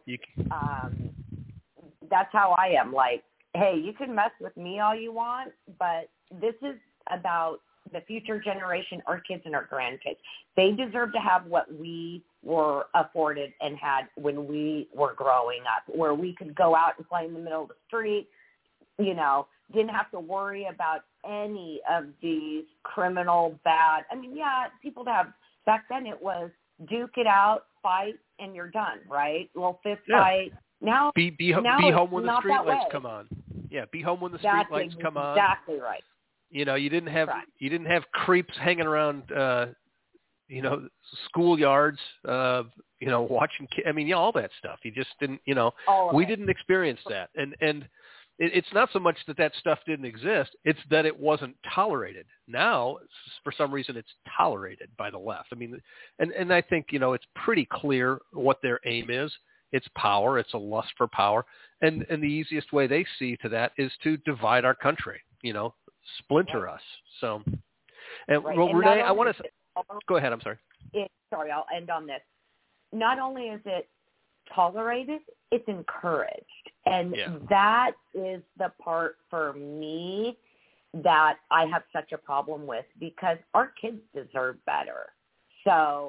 that's how I am. Like, hey, you can mess with me all you want, but this is about the future generation, our kids and our grandkids. They deserve to have what we were afforded and had when we were growing up, where we could go out and play in the middle of the street, you know, didn't have to worry about any of these criminal bad. I mean, yeah, people have, back then it was duke it out, fight, and you're done, right? Little fist fight. Now, be home when the street lights come on. Yeah, be home when the street lights come on. Exactly right. You know, you didn't have creeps hanging around, you know, schoolyards, you know, watching. I mean, all that stuff. You just didn't. You know, we didn't experience that, and it's not so much that stuff didn't exist. It's that it wasn't tolerated. Now, for some reason, it's tolerated by the left. I mean, and I think, you know, it's pretty clear what their aim is. It's power. It's a lust for power, and the easiest way they see to that is to divide our country. You know. Splinter us. So, and well, Renee, I want to go ahead. I'm sorry. Sorry, I'll end on this. Not only is it tolerated, it's encouraged, and that is the part for me that I have such a problem with, because our kids deserve better. So,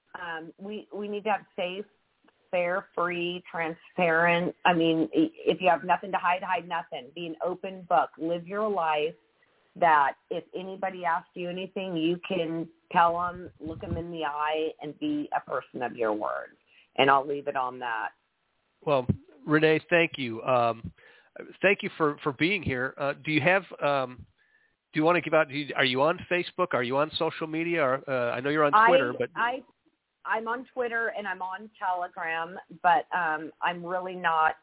we need to have safe, fair, free, transparent. I mean, if you have nothing to hide, hide nothing. Be an open book. Live your life. That if anybody asks you anything, you can tell them, look them in the eye, and be a person of your word. And I'll leave it on that. Well, Renee, thank you. Thank you for being here. Do you have? Do you want to give out? Are you on Facebook? Are you on social media? Or I know you're on Twitter, but I'm on Twitter and I'm on Telegram, but I'm really not.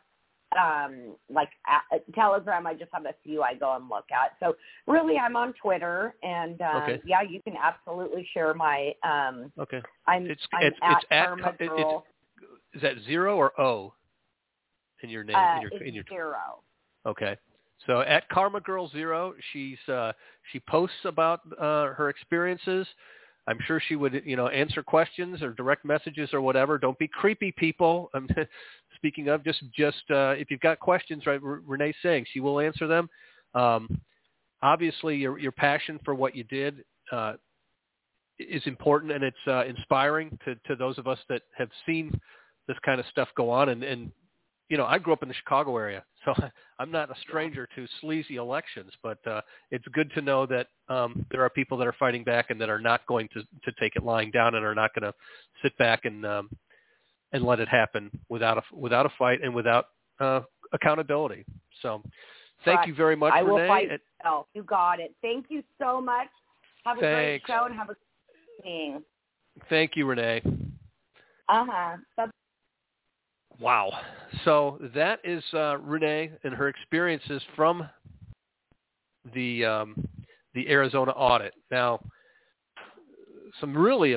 Telegram, I just have a few I go and look at. So really, I'm on Twitter, and you can absolutely share my. Okay. It's at Karma Girl. Is that 0 or O in your name? In your 0. Okay. So at Karma Girl 0, she posts about her experiences. I'm sure she would, you know, answer questions or direct messages or whatever. Don't be creepy, people. Speaking of, just if you've got questions, right? Renee's saying she will answer them. Obviously, your passion for what you did is important, and it's inspiring to those of us that have seen this kind of stuff go on. And you know, I grew up in the Chicago area, so I'm not a stranger to sleazy elections, but it's good to know that there are people that are fighting back and that are not going to take it lying down and are not going to sit back and let it happen without a fight and without accountability. So thank you very much, Renee. I will fight yourself. You got it. Thank you so much. Have a great show and have a good evening. Thank you, Renee. Bye. Wow. So that is Renee and her experiences from the Arizona audit. Now, some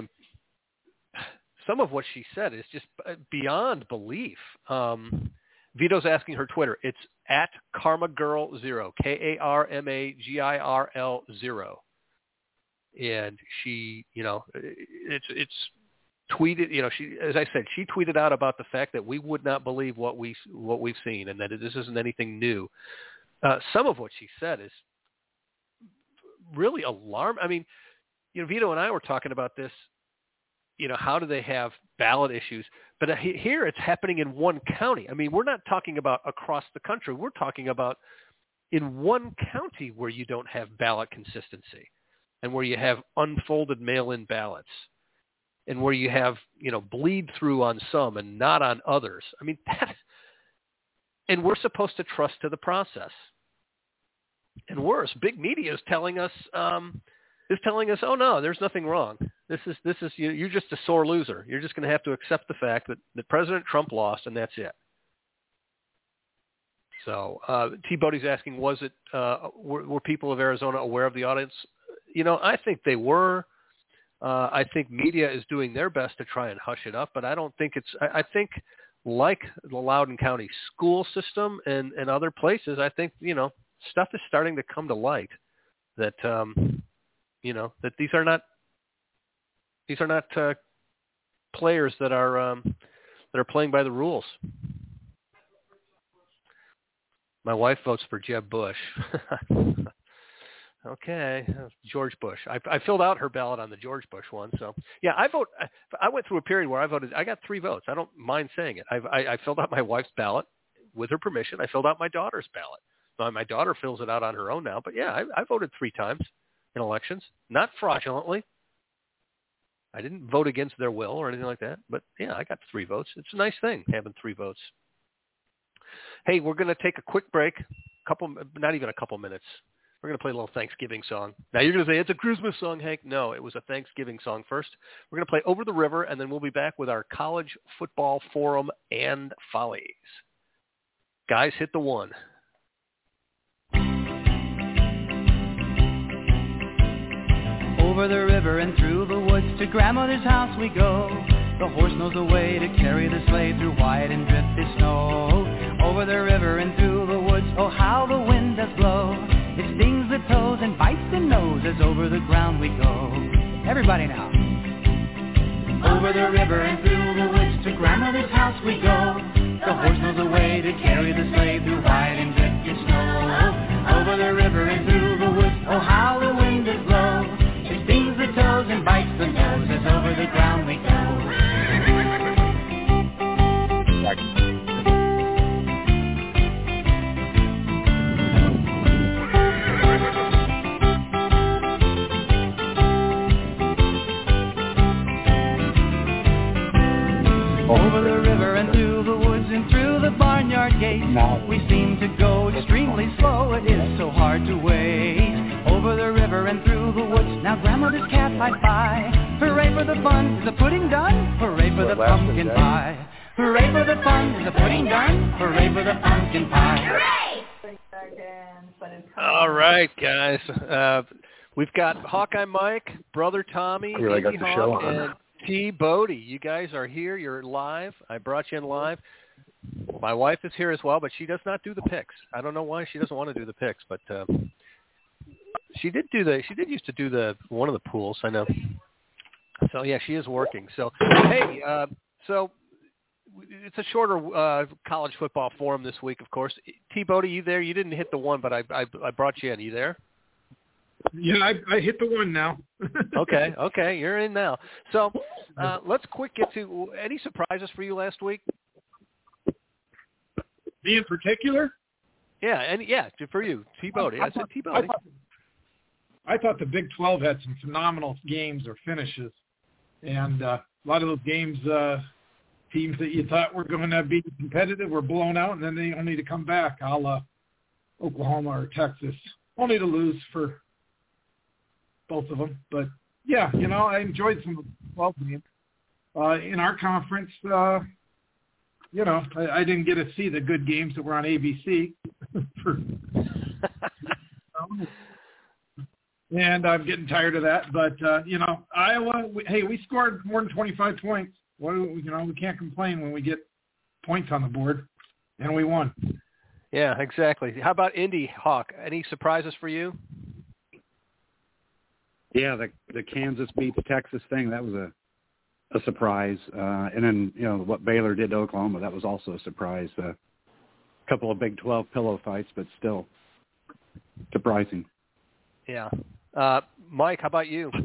of what she said is just beyond belief. Vito's asking her Twitter. It's at KarmaGirl0, KarmaGirl 0. And she, you know, it's tweeted, you know, she, as I said, she tweeted out about the fact that we would not believe what we've seen, and that this isn't anything new. Some of what she said is really alarming. I mean, you know, Vito and I were talking about this. You know, how do they have ballot issues? But here it's happening in one county. I mean, we're not talking about across the country. We're talking about in one county where you don't have ballot consistency and where you have unfolded mail-in ballots and where you have, you know, bleed through on some and not on others. I mean, and we're supposed to trust to the process. And worse, big media is telling us, oh no, there's nothing wrong. This is you're just a sore loser. You're just going to have to accept the fact that President Trump lost, and that's it. So T. Bodie's asking, was it were people of Arizona aware of the audience? You know, I think they were. I think media is doing their best to try and hush it up, but I don't think it's. I think like the Loudoun County school system and other places, I think, you know, stuff is starting to come to light that you know, that these are not players that are playing by the rules. My wife votes for Jeb Bush. Okay, George Bush. I filled out her ballot on the George Bush one, so yeah, I went through a period where I voted. I got 3 votes. I don't mind saying it. I filled out my wife's ballot with her permission. I filled out my daughter's ballot. So my daughter fills it out on her own now. But yeah, I voted 3 times in elections, not fraudulently. I didn't vote against their will or anything like that. But yeah, I got 3 votes. It's a nice thing having 3 votes. Hey, we're going to take a quick break. Not even a couple minutes. We're going to play a little Thanksgiving song. Now, you're going to say, it's a Christmas song, Hank. No, it was a Thanksgiving song first. We're going to play Over the River, and then we'll be back with our College Football Forum and Follies. Guys, hit the one. Over the river and through the woods to grandmother's house we go. The horse knows the way to carry the sleigh through white and drifty snow. Over the river and through the woods, oh how the wind does blow. It stings the toes and bites the nose as over the ground we go. Everybody now. Over the river and through the woods to grandmother's house we go. The horse knows the way to carry the sleigh through white and drifty snow. Over the river and through the woods, oh how the wind does blow. It stings the toes and bites the nose as over the ground we go. Over the river and through the woods and through the barnyard gate, we seem to go extremely slow. It is so hard to wait. Over the river and through the woods, now grandmother's cat might buy. Hooray for the fun, is the pudding done? Hooray for the pumpkin pie. Hooray for the fun, is the pudding done? Hooray for the pumpkin pie. Hooray! All right, guys. We've got Hawkeye Mike, Brother Tommy, Indy Hawk, and T. Bodie. You guys are here. You're live. I brought you in live. My wife is here as well, but she does not do the picks. I don't know why she doesn't want to do the picks, but she did used to do one of the pools, I know. So yeah, she is working. So hey, so it's a shorter college football forum this week, of course. T. Bodie, you there? You didn't hit the one, but I brought you in. You there? Yeah, I hit the one now. Okay, you're in now. So let's quick get to any surprises for you last week? Me in particular? Yeah, for you, T. Bodie. I said T. Bodie. I thought the Big 12 had some phenomenal games or finishes, and a lot of those games, teams that you thought were going to be competitive were blown out, and then they only to come back, a la Oklahoma or Texas, only to lose for both of them. But yeah, I enjoyed some of the 12 games. In our conference, I didn't get to see the good games that were on ABC. And I'm getting tired of that. But, Iowa, we scored more than 25 points. We can't complain when we get points on the board, and we won. Yeah, exactly. How about Indy Hawk? Any surprises for you? Yeah, the Kansas beats Texas thing, that was a surprise. And then, what Baylor did to Oklahoma, that was also a surprise. A couple of Big 12 pillow fights, but still surprising. Yeah. Mike, how about you?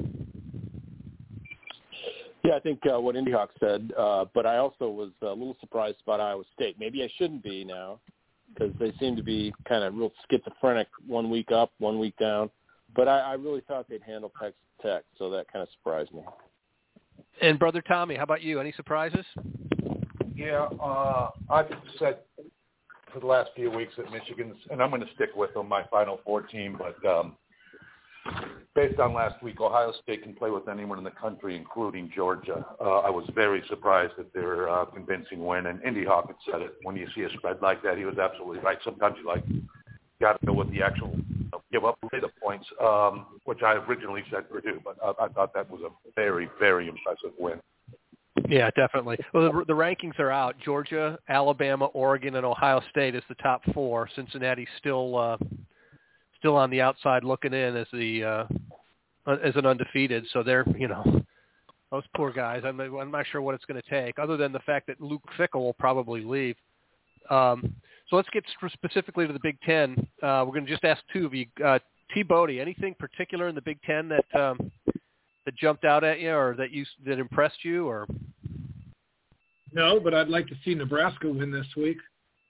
Yeah, I think what Indy Hawk said, but I also was a little surprised about Iowa State. Maybe I shouldn't be now because they seem to be kind of real schizophrenic, 1 week up, 1 week down. But I really thought they'd handle Texas Tech, so that kind of surprised me. And Brother Tommy, how about you? Any surprises? Yeah, I've said for the last few weeks that Michigan's, and I'm going to stick with them, my Final Four team, but based on last week, Ohio State can play with anyone in the country, including Georgia. I was very surprised at their convincing win, and Indy Hawk had said it. When you see a spread like that, he was absolutely right. Sometimes you got to know what the actual give up the points, which I originally said Purdue, but I thought that was a very, very impressive win. Yeah, definitely. Well, the rankings are out. Georgia, Alabama, Oregon, and Ohio State is the top 4. Cincinnati's still on the outside looking in as an undefeated. So they're Those poor guys. I'm not sure what it's going to take, other than the fact that Luke Fickell will probably leave. So let's get specifically to the Big Ten. We're going to just ask two of you. T. Bodie, anything particular in the Big Ten that that jumped out at you, or that impressed you, or? No, but I'd like to see Nebraska win this week.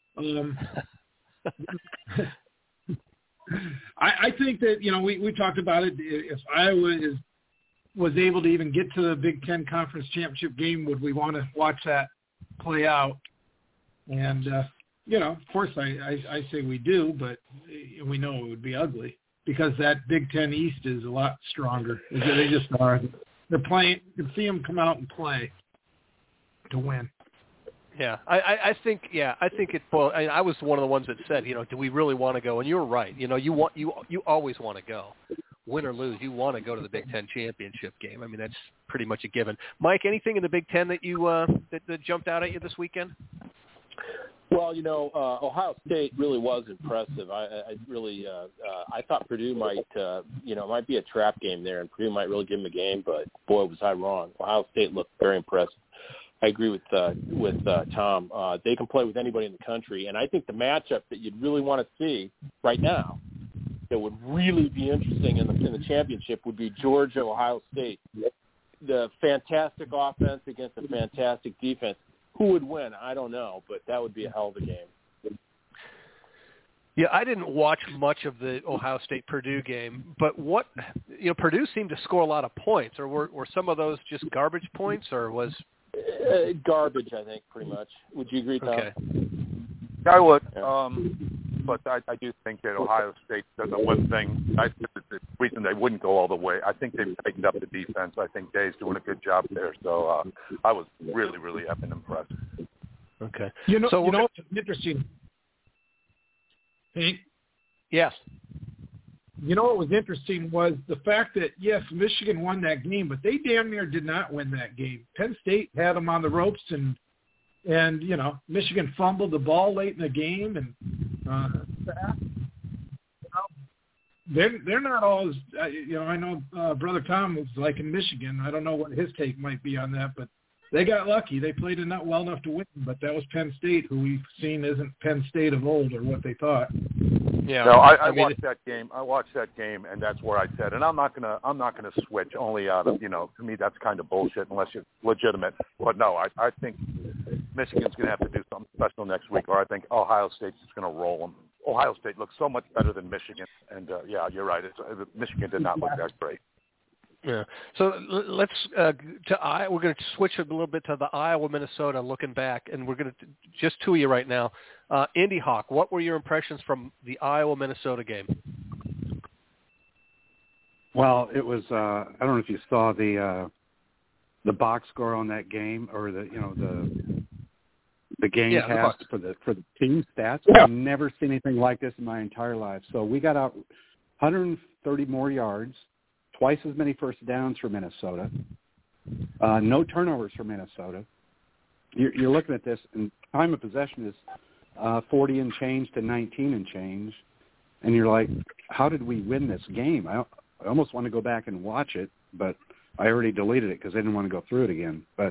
I think that, we talked about it. If Iowa was able to even get to the Big Ten Conference Championship game, would we want to watch that play out? And, of course I say we do, but we know it would be ugly because that Big Ten East is a lot stronger. They just are. They're playing. You can see them come out and play to win. Yeah, I think it. Well, I was one of the ones that said, do we really want to go? And you're right. You always want to go, win or lose. You want to go to the Big Ten championship game. I mean, that's pretty much a given. Mike, anything in the Big Ten that you that jumped out at you this weekend? Well, Ohio State really was impressive. I thought Purdue might might be a trap game there, and Purdue might really give them a game. But boy, was I wrong. Ohio State looked very impressive. I agree with Tom. They can play with anybody in the country, and I think the matchup that you'd really want to see right now that would really be interesting in the championship would be Georgia-Ohio State. The fantastic offense against a fantastic defense. Who would win? I don't know, but that would be a hell of a game. Yeah, I didn't watch much of the Ohio State-Purdue game, but Purdue seemed to score a lot of points, or were some of those just garbage points, or was garbage? I think pretty much. Would you agree, Tom? Okay. I would, but I do think that Ohio State does one thing. I think the reason they wouldn't go all the way, I think they've tightened up the defense. I think Day's doing a good job there. So I was really, really effing impressed. Okay. What's interesting? Hank? Yes. What was interesting was the fact that, yes, Michigan won that game, but they damn near did not win that game. Penn State had them on the ropes, and Michigan fumbled the ball late in the game, and they're not all as I know Brother Tom was like in Michigan. I don't know what his take might be on that, but they got lucky. They played not well enough to win, but that was Penn State, who we've seen isn't Penn State of old, or what they thought. Yeah. No, I watched that game. And that's where I said, and I'm not gonna switch only out of to me that's kind of bullshit unless you're legitimate. But no, I think Michigan's gonna have to do something special next week, or I think Ohio State's just gonna roll them. Ohio State looks so much better than Michigan, and you're right. Michigan did not look that great. Yeah. So let's to Iowa. We're going to switch a little bit to the Iowa, Minnesota. Looking back, and we're going to just two of you right now. Indy Hawk, what were your impressions from the Iowa, Minnesota game? Well, it was. I don't know if you saw the box score on that game, or the game cast for the team stats. Yeah. I've never seen anything like this in my entire life. So we got out 130 more yards. Twice as many first downs for Minnesota. No turnovers for Minnesota. You're looking at this, and time of possession is 40 and change to 19 and change. And you're like, how did we win this game? I almost want to go back and watch it, but I already deleted it because I didn't want to go through it again. But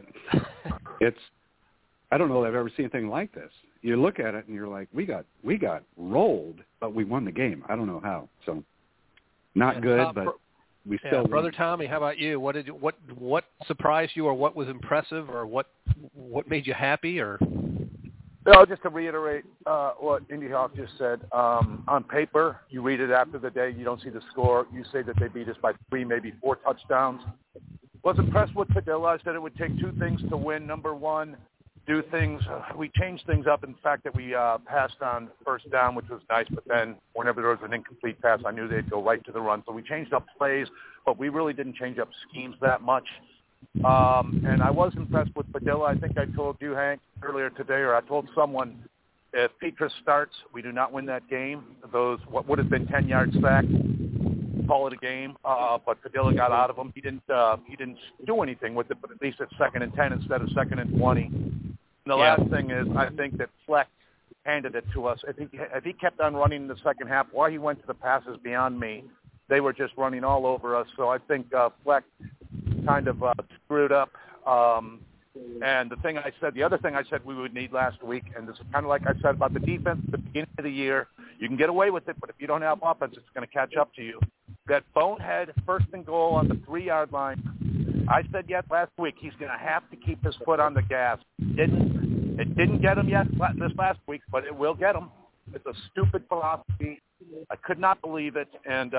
I don't know that I've ever seen anything like this. You look at it, and you're like, we got rolled, but we won the game. I don't know how. So not good, but... We still Brother Tommy, how about you? What surprised you, or what was impressive, or what made you happy, or? Well, just to reiterate what Indy Hawk just said, on paper, you read it after the day, you don't see the score, you say that they beat us by 3, maybe 4 touchdowns. Was impressed with Padilla. I said it would take 2 things to win. Number one, do things. We changed things up in the fact that we passed on first down, which was nice, but then whenever there was an incomplete pass, I knew they'd go right to the run. So we changed up plays, but we really didn't change up schemes that much. And I was impressed with Padilla. I think I told you, Hank, earlier today, or I told someone, if Petrus starts, we do not win that game. Those, what would have been 10-yard sacks, call it a game. But Padilla got out of them. He didn't do anything with it, but at least it's 2nd and 10 instead of 2nd and 20. And the last thing is, I think that Fleck handed it to us. If he kept on running in the second half, why he went to the passes beyond me. They were just running all over us. So I think Fleck kind of screwed up. And the other thing I said we would need last week, and this is kind of like I said about the defense at the beginning of the year, you can get away with it, but if you don't have offense, it's going to catch up to you. That bonehead 1st and goal on the 3-yard line, I said last week, he's going to have to keep his foot on the gas. It didn't get him yet this last week, but it will get him. It's a stupid philosophy. I could not believe it, and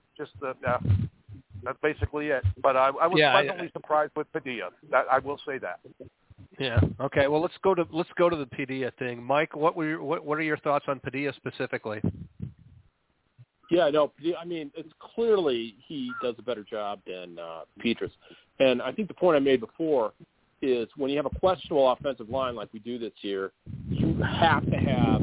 that's basically it. But I was pleasantly surprised with Padilla. I will say that. Yeah. Okay. Well, let's go to the Padilla thing. Mike, what are your thoughts on Padilla specifically? Yeah. No. I mean, it's clearly he does a better job than Petrus. And I think the point I made before is when you have a questionable offensive line like we do this year, you have to have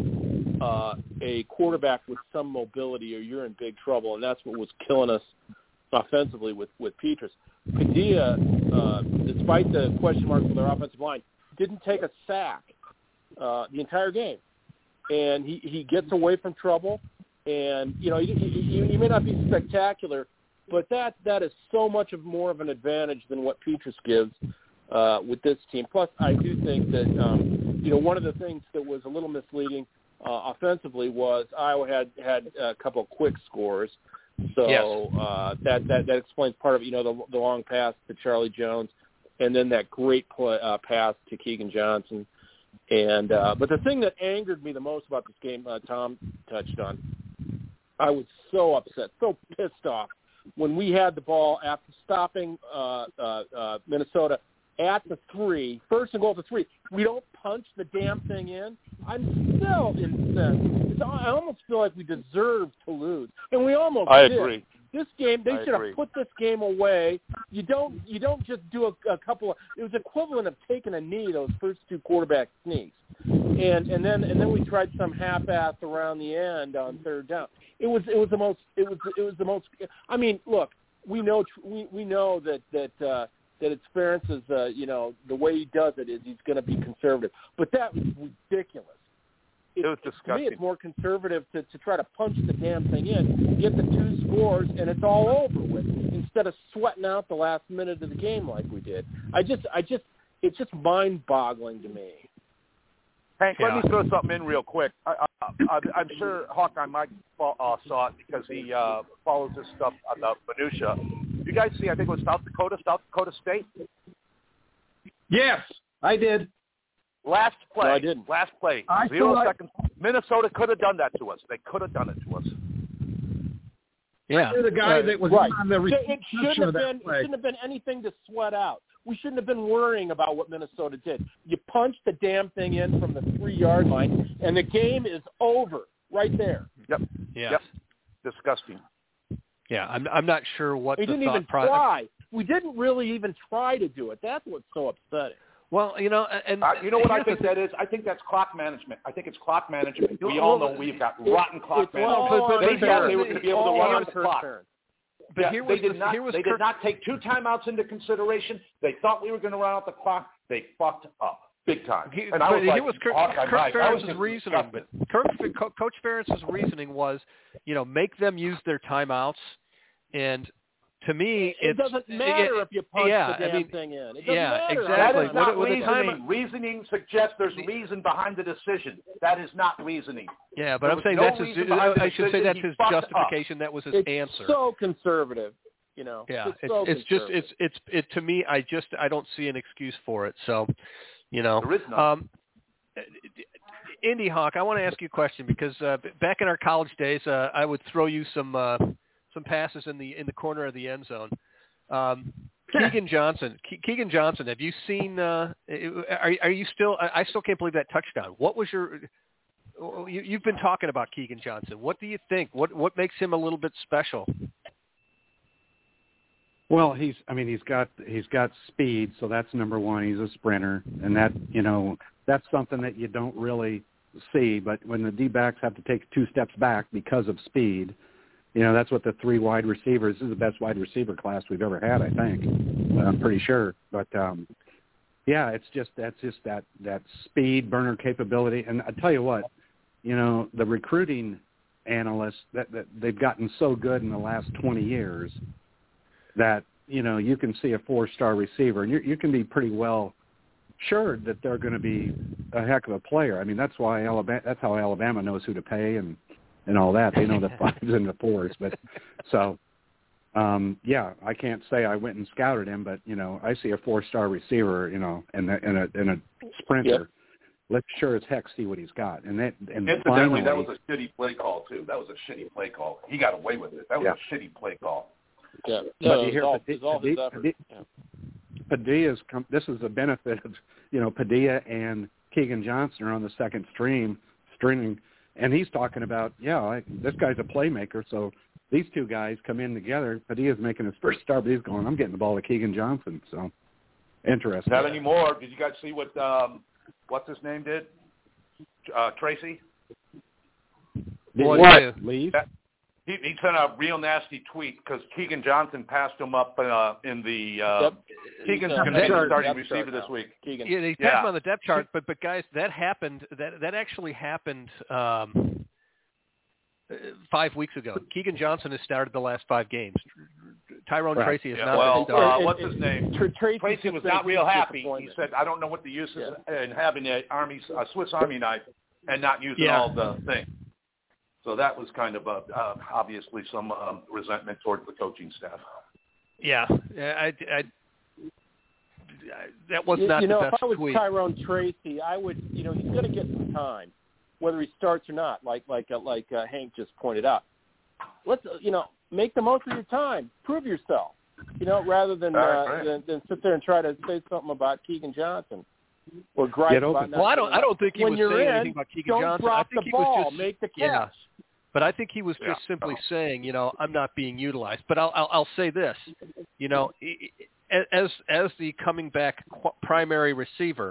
a quarterback with some mobility, or you're in big trouble. And that's what was killing us offensively with Petrus. Padilla, despite the question marks with our offensive line, didn't take a sack the entire game. And he gets away from trouble. And, you may not be spectacular, but that is so much more of an advantage than what Petrus gives with this team. Plus, I do think that, one of the things that was a little misleading offensively was Iowa had a couple of quick scores. So that explains part of it, the long pass to Charlie Jones, and then that great pass to Keegan Johnson. And but the thing that angered me the most about this game, Tom touched on, I was so upset, so pissed off when we had the ball after stopping Minnesota at the 3, 1st and goal at the 3. We don't punch the damn thing in. I'm still incensed. I almost feel like we deserved to lose, and we almost did. I agree. This game, they should have put this game away. You don't just do a couple of. It was equivalent of taking a knee those first 2 quarterback sneaks, and then we tried some half-ass around the end on 3rd down. It was the most. I mean, look, we know that it's Ferentz's, the way he does it is he's going to be conservative. But that was ridiculous. It was disgusting. To me, it's more conservative to try to punch the damn thing in, get the 2 scores, and it's all over with, instead of sweating out the last minute of the game like we did. It's just mind-boggling to me. Hank, let me throw something in real quick. I'm sure Hawkeye Mike saw it because he follows this stuff about minutia. You guys see, I think it was South Dakota State? Yes, I did. Last play. No, I didn't. Last play. 0 seconds. Minnesota could have done that to us. They could have done it to us. Yeah. You're the guy that was on the it shouldn't have been anything to sweat out. We shouldn't have been worrying about what Minnesota did. You punch the damn thing in from the 3-yard line, and the game is over right there. Yep. Yeah. Yep. Disgusting. Yeah, I'm not sure what we the didn't even try. We didn't really even try to do it. That's what's so upsetting. Well, and you know what I think that is? I think that's clock management. I think it's clock management. We all know we've got rotten clock management. They thought they were going to be able to run out the clock. But they did not take 2 timeouts into consideration. They thought we were going to run out the clock. They fucked up big time. And I was Kirk Ferentz's reasoning. But Coach Ferentz's reasoning was, make them use their timeouts. And to me, it doesn't matter if you punch the damn thing in. It doesn't matter. Exactly. That is not reasoning. Reasoning suggests there's reason behind the decision. That is not reasoning. Yeah, but I'm saying I should say that's his justification. That was his answer. It's so conservative. Yeah, it's to me. I don't see an excuse for it. So, there is none. Indy Hawk, I want to ask you a question because back in our college days, I would throw you some passes in the corner of the end zone. Keegan Johnson. Have you seen? Are you still? I still can't believe that touchdown. What was your? You've been talking about Keegan Johnson. What do you think? What makes him a little bit special? Well, he's got speed, so that's number one. He's a sprinter, and that's something that you don't really see. But when the D-backs have to take 2 steps back because of speed, that's what the 3 wide receivers. This is the best wide receiver class we've ever had, I think. I'm pretty sure. But it's just that speed, burner capability. And I tell you what, the recruiting analysts that they've gotten so good in the last 20 years that you can see a 4-star receiver, and you can be pretty well sure that they're going to be a heck of a player. I mean, that's how Alabama knows who to pay and all that. They know the 5s and the 4s. But so, I can't say I went and scouted him, but I see a 4-star receiver, and a sprinter. Yep. Let's sure as heck see what he's got. And incidentally, finally, that was a shitty play call too. That was a shitty play call. He got away with it. That was a shitty play call. Yeah, but it was all his effort. Padilla's this is the benefit of Padilla and Keegan Johnson are on the second string, and he's talking about this guy's a playmaker. So these two guys come in together. Padilla's making his first start, but he's going, I'm getting the ball to Keegan Johnson. So interesting. Not anymore. Did you guys see what what's his name did? Tracy. Leave. He sent a real nasty tweet because Keegan Johnson passed him up in the. Keegan's going to be the starting receiver this week. Keegan. Yeah, they passed him on the depth chart, but guys, that happened. That actually happened 5 weeks ago. Keegan Johnson has started the last 5 games. Tyrone Tracy has not been started. What's his name? Tracy was not real happy. He said, "I don't know what the use is in having a Swiss Army knife and not using all the things." So that was kind of obviously some resentment towards the coaching staff. Yeah, that was not the best if I was tweet. Tyrone Tracy, I would, he's going to get some time, whether he starts or not. Like Hank just pointed out, let's make the most of your time, prove yourself. Rather than sit there and try to say something about Keegan Johnson. Or gripe about well, I don't think he was saying anything about Keegan Johnson. Drop I think the he ball, was just make the catch. Yeah. But I think he was just simply saying, I'm not being utilized. But I'll say this, as the coming back primary receiver,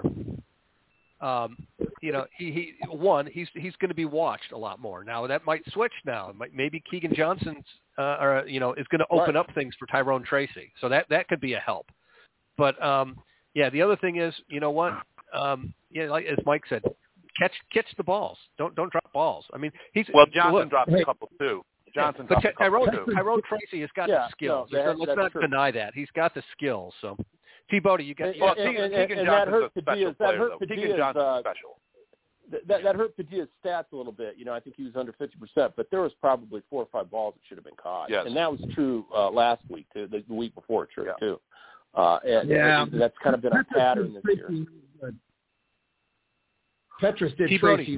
he's going to be watched a lot more. Now that might switch now. Maybe Keegan Johnson's is going to open up things for Tyrone Tracy. So that could be a help. But the other thing is, like as Mike said, catch the balls. Don't drop balls. I mean, Johnson dropped a couple too. But Tyrone Tracy has got the skills. Let's not deny that. He's got the skills. So, T-Bodie, you got Keegan Johnson's a special player, though. Keegan Johnson's special. That hurt Padilla's stats a little bit. I think he was under 50%, but there was probably 4 or 5 balls that should have been caught. Yes. And that was true last week, too, the week before, too. And that's kind of been a pattern this year. Petrus did Tracy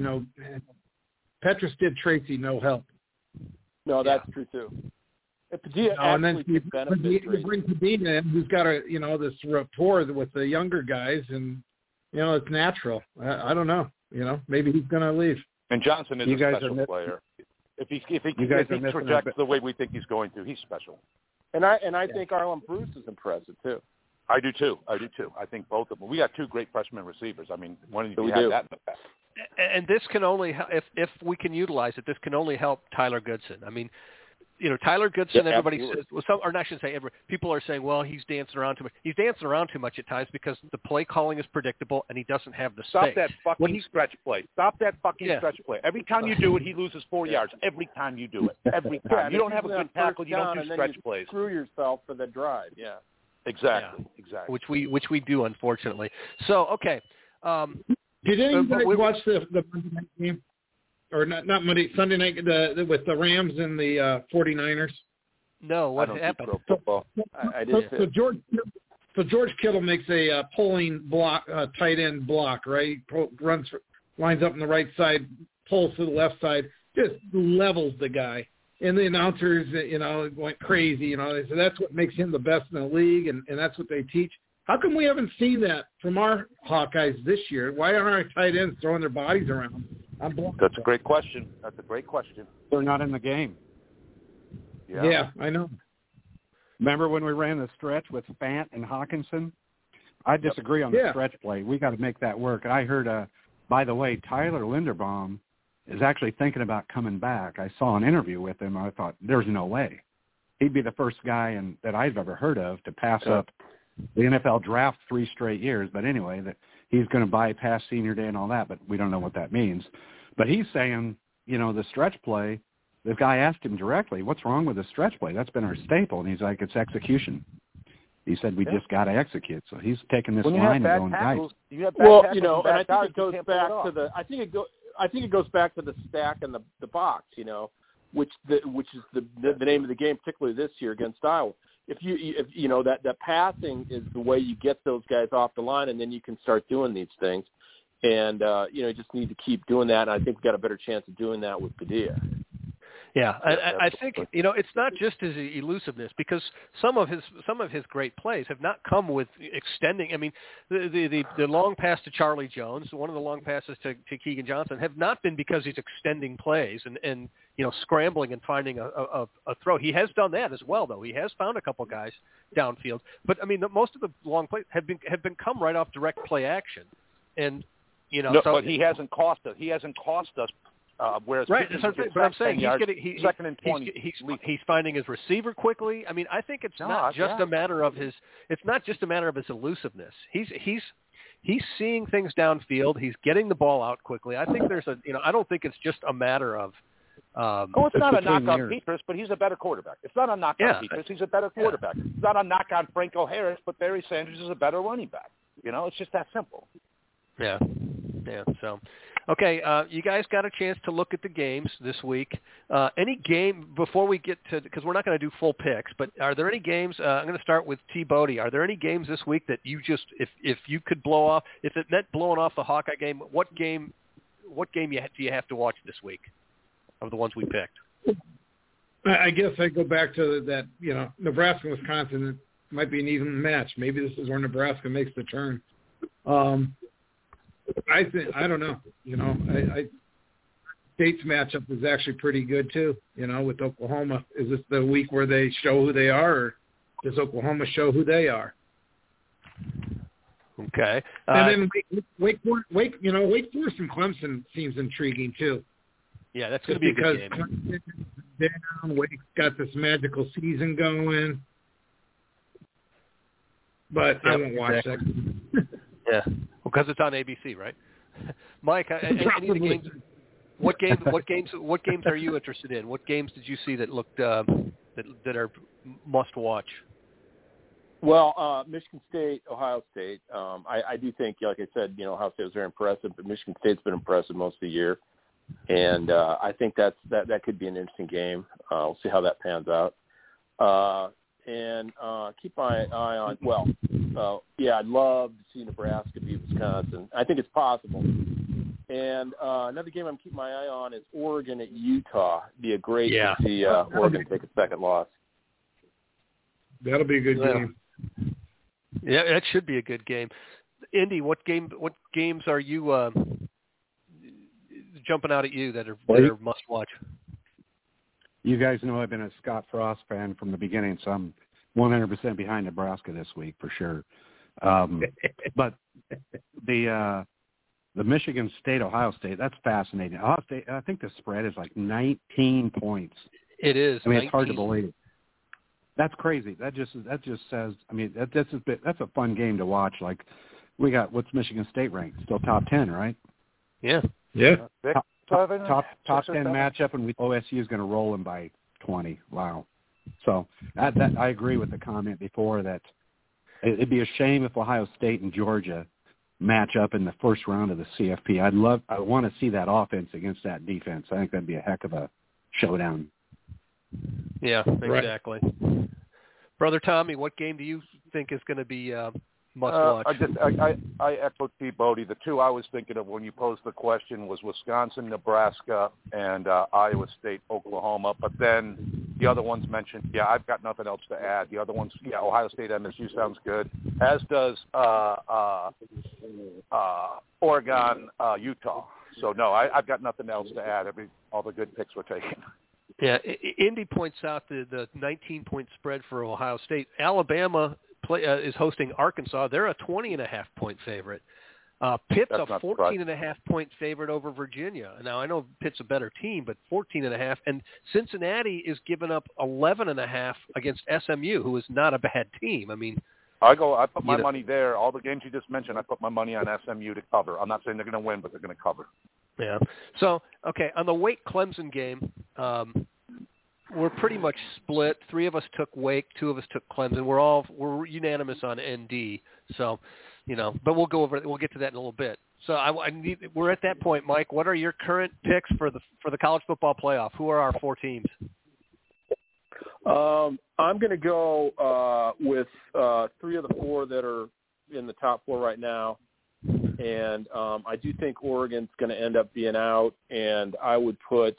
no help. No, that's true too. Padilla and then you bring Padilla in, who's got this rapport with the younger guys, and it's natural. I don't know. Maybe he's going to leave. And Johnson is a special player. If he projects the way we think he's going to, he's special. And I think Arlen Bruce is impressive too. I do too. I think both of them. We got 2 great freshman receivers. I mean, when did you have that in the past? And this can only, if we can utilize it, this can only help Tyler Goodson. I mean, Tyler Goodson. Everybody says, I shouldn't say everybody. People are saying, well, he's dancing around too much. He's dancing around too much at times because the play calling is predictable and he doesn't have the space. Stop that fucking stretch play. Stop that fucking stretch play. Every time you do it, he loses 4 yards. Every time you do it. Every time. You don't have a good tackle. You don't do stretch plays. Screw yourself for the drive. Yeah. Exactly. Which we do, unfortunately. So, okay. Did anybody watch the Monday night game? Or not Monday, Sunday night with the Rams and the 49ers? No, what happened? I didn't. So George Kittle makes a pulling block, tight end block, right? Lines up on the right side, pulls to the left side, just levels the guy. And the announcers, went crazy. They said that's what makes him the best in the league, and that's what they teach. How come we haven't seen that from our Hawkeyes this year? Why aren't our tight ends throwing their bodies around? That's a great question. They're not in the game. Yeah, I know. Remember when we ran the stretch with Fant and Hawkinson? I disagree on the stretch play. We got to make that work. I heard, by the way, Tyler Linderbaum is actually thinking about coming back. I saw an interview with him. I thought, there's no way. He'd be the first guy that I've ever heard of to pass up the NFL draft 3 straight years. But anyway, that he's going to bypass senior day and all that, but we don't know what that means. But he's saying, the stretch play, the guy asked him directly, what's wrong with the stretch play? That's been our staple. And he's like, it's execution. He said we just got to execute. So he's taking this when you line have and going, tackles, guys. you have bad tackles you know, and and I bad think it goes guys, back to the. I think it goes back to the stack and the box. You know, which is the name of the game, particularly this year against Iowa. If you know that passing is the way you get those guys off the line, and then you can start doing these things. And you know, you just need to keep doing that. And I think we've got a better chance of doing that with Padilla. Yeah, I think, you know, it's not just his elusiveness, because some of his great plays have not come with extending. I mean, the long pass to Charlie Jones, one of the long passes to Keegan Johnson, have not been because he's extending plays and you know, scrambling and finding a throw. He has done that as well, though. He has found a couple guys downfield, but I mean, most of the long plays have been come right off direct play action, and you know, but he hasn't cost us. He hasn't cost us. Whereas right, but I'm saying second and 20. He's finding his receiver quickly. I mean, I think it's not just a matter of his. It's not just a matter of his elusiveness. He's seeing things downfield. He's getting the ball out quickly. I think there's a, you know, I don't think it's just a matter of. It's not a knock on Petras, but he's a better quarterback. It's not a knock on Petras. He's a better quarterback. It's not a knock on Franco Harris, but Barry Sanders is a better running back. You know, it's just that simple. Yeah. So, okay, you guys got a chance to look at the games this week. Any game before we get to, because we're not going to do full picks, but are there any games? I'm going to start with T. Bodie. Are there any games this week that you just, if you could blow off, if it meant blowing off the Hawkeye game, what game do you have to watch this week of the ones we picked? I guess I go back to that. You know, Nebraska, Wisconsin might be an even match. Maybe this is where Nebraska makes the turn. I don't know. You know, State's matchup is actually pretty good too. You know, with Oklahoma, is this the week where they show who they are, or does Oklahoma show who they are? Okay. And then Wake Forest and Clemson seems intriguing too. Yeah, that's going to be a good game. Clemson down, Wake's got this magical season going, but I won't watch that. Yeah, because it's on ABC, right? Mike, any of the games? What games are you interested in? What games did you see that looked that are must watch? Well, Michigan State, Ohio State. I do think, like I said, you know, Ohio State was very impressive, but Michigan State's been impressive most of the year, and I think that could be an interesting game. We'll see how that pans out. And keep my eye on, I'd love to see Nebraska beat Wisconsin. I think it's possible. And another game I'm keeping my eye on is Oregon at Utah. It'd be a great to see Oregon take a second loss. That'll be a good game. Yeah, that should be a good game. Indy, what games are you jumping out at you that are must watch? You guys know I've been a Scott Frost fan from the beginning, so I'm 100% behind Nebraska this week for sure. But the Michigan State, Ohio State, that's fascinating. Ohio State, I think the spread is like 19 points. It is. I mean, 19. It's hard to believe. That's crazy. That just says. I mean, that's a fun game to watch. Like, what's Michigan State ranked? Still top 10, right? Yeah. Top 10 matchup, and OSU is going to roll them by 20. Wow. So that I agree with the comment before that it'd be a shame if Ohio State and Georgia match up in the first round of the CFP. I want to see that offense against that defense. I think that'd be a heck of a showdown. Yeah, exactly. Right. Brother Tommy, what game do you think is going to be must watch? I echo T. Bodie. The two I was thinking of when you posed the question was Wisconsin, Nebraska, and Iowa State, Oklahoma. But then the other ones mentioned, I've got nothing else to add. The other ones, Ohio State, MSU sounds good, as does Oregon, Utah. So, no, I've got nothing else to add. All the good picks were taken. Yeah, Indy points out the 19-point spread for Ohio State. Alabama is hosting Arkansas. They're a 20.5-point favorite. Pitt's a 14.5-point favorite over Virginia. Now, I know Pitt's a better team, but 14.5. And Cincinnati is giving up 11.5 against SMU, who is not a bad team. I mean, I put my money there. All the games you just mentioned, I put my money on SMU to cover. I'm not saying they're going to win, but they're going to cover. Yeah. So, okay, on the Wake-Clemson game, we're pretty much split. 3 of us took Wake, 2 of us took Clemson. We're unanimous on ND. So, but we'll get to that in a little bit. So we're at that point, Mike. What are your current picks for the college football playoff? Who are our 4 teams? I'm going to go with 3 of the 4 that are in the top 4 right now. And I do think Oregon's going to end up being out, and I would put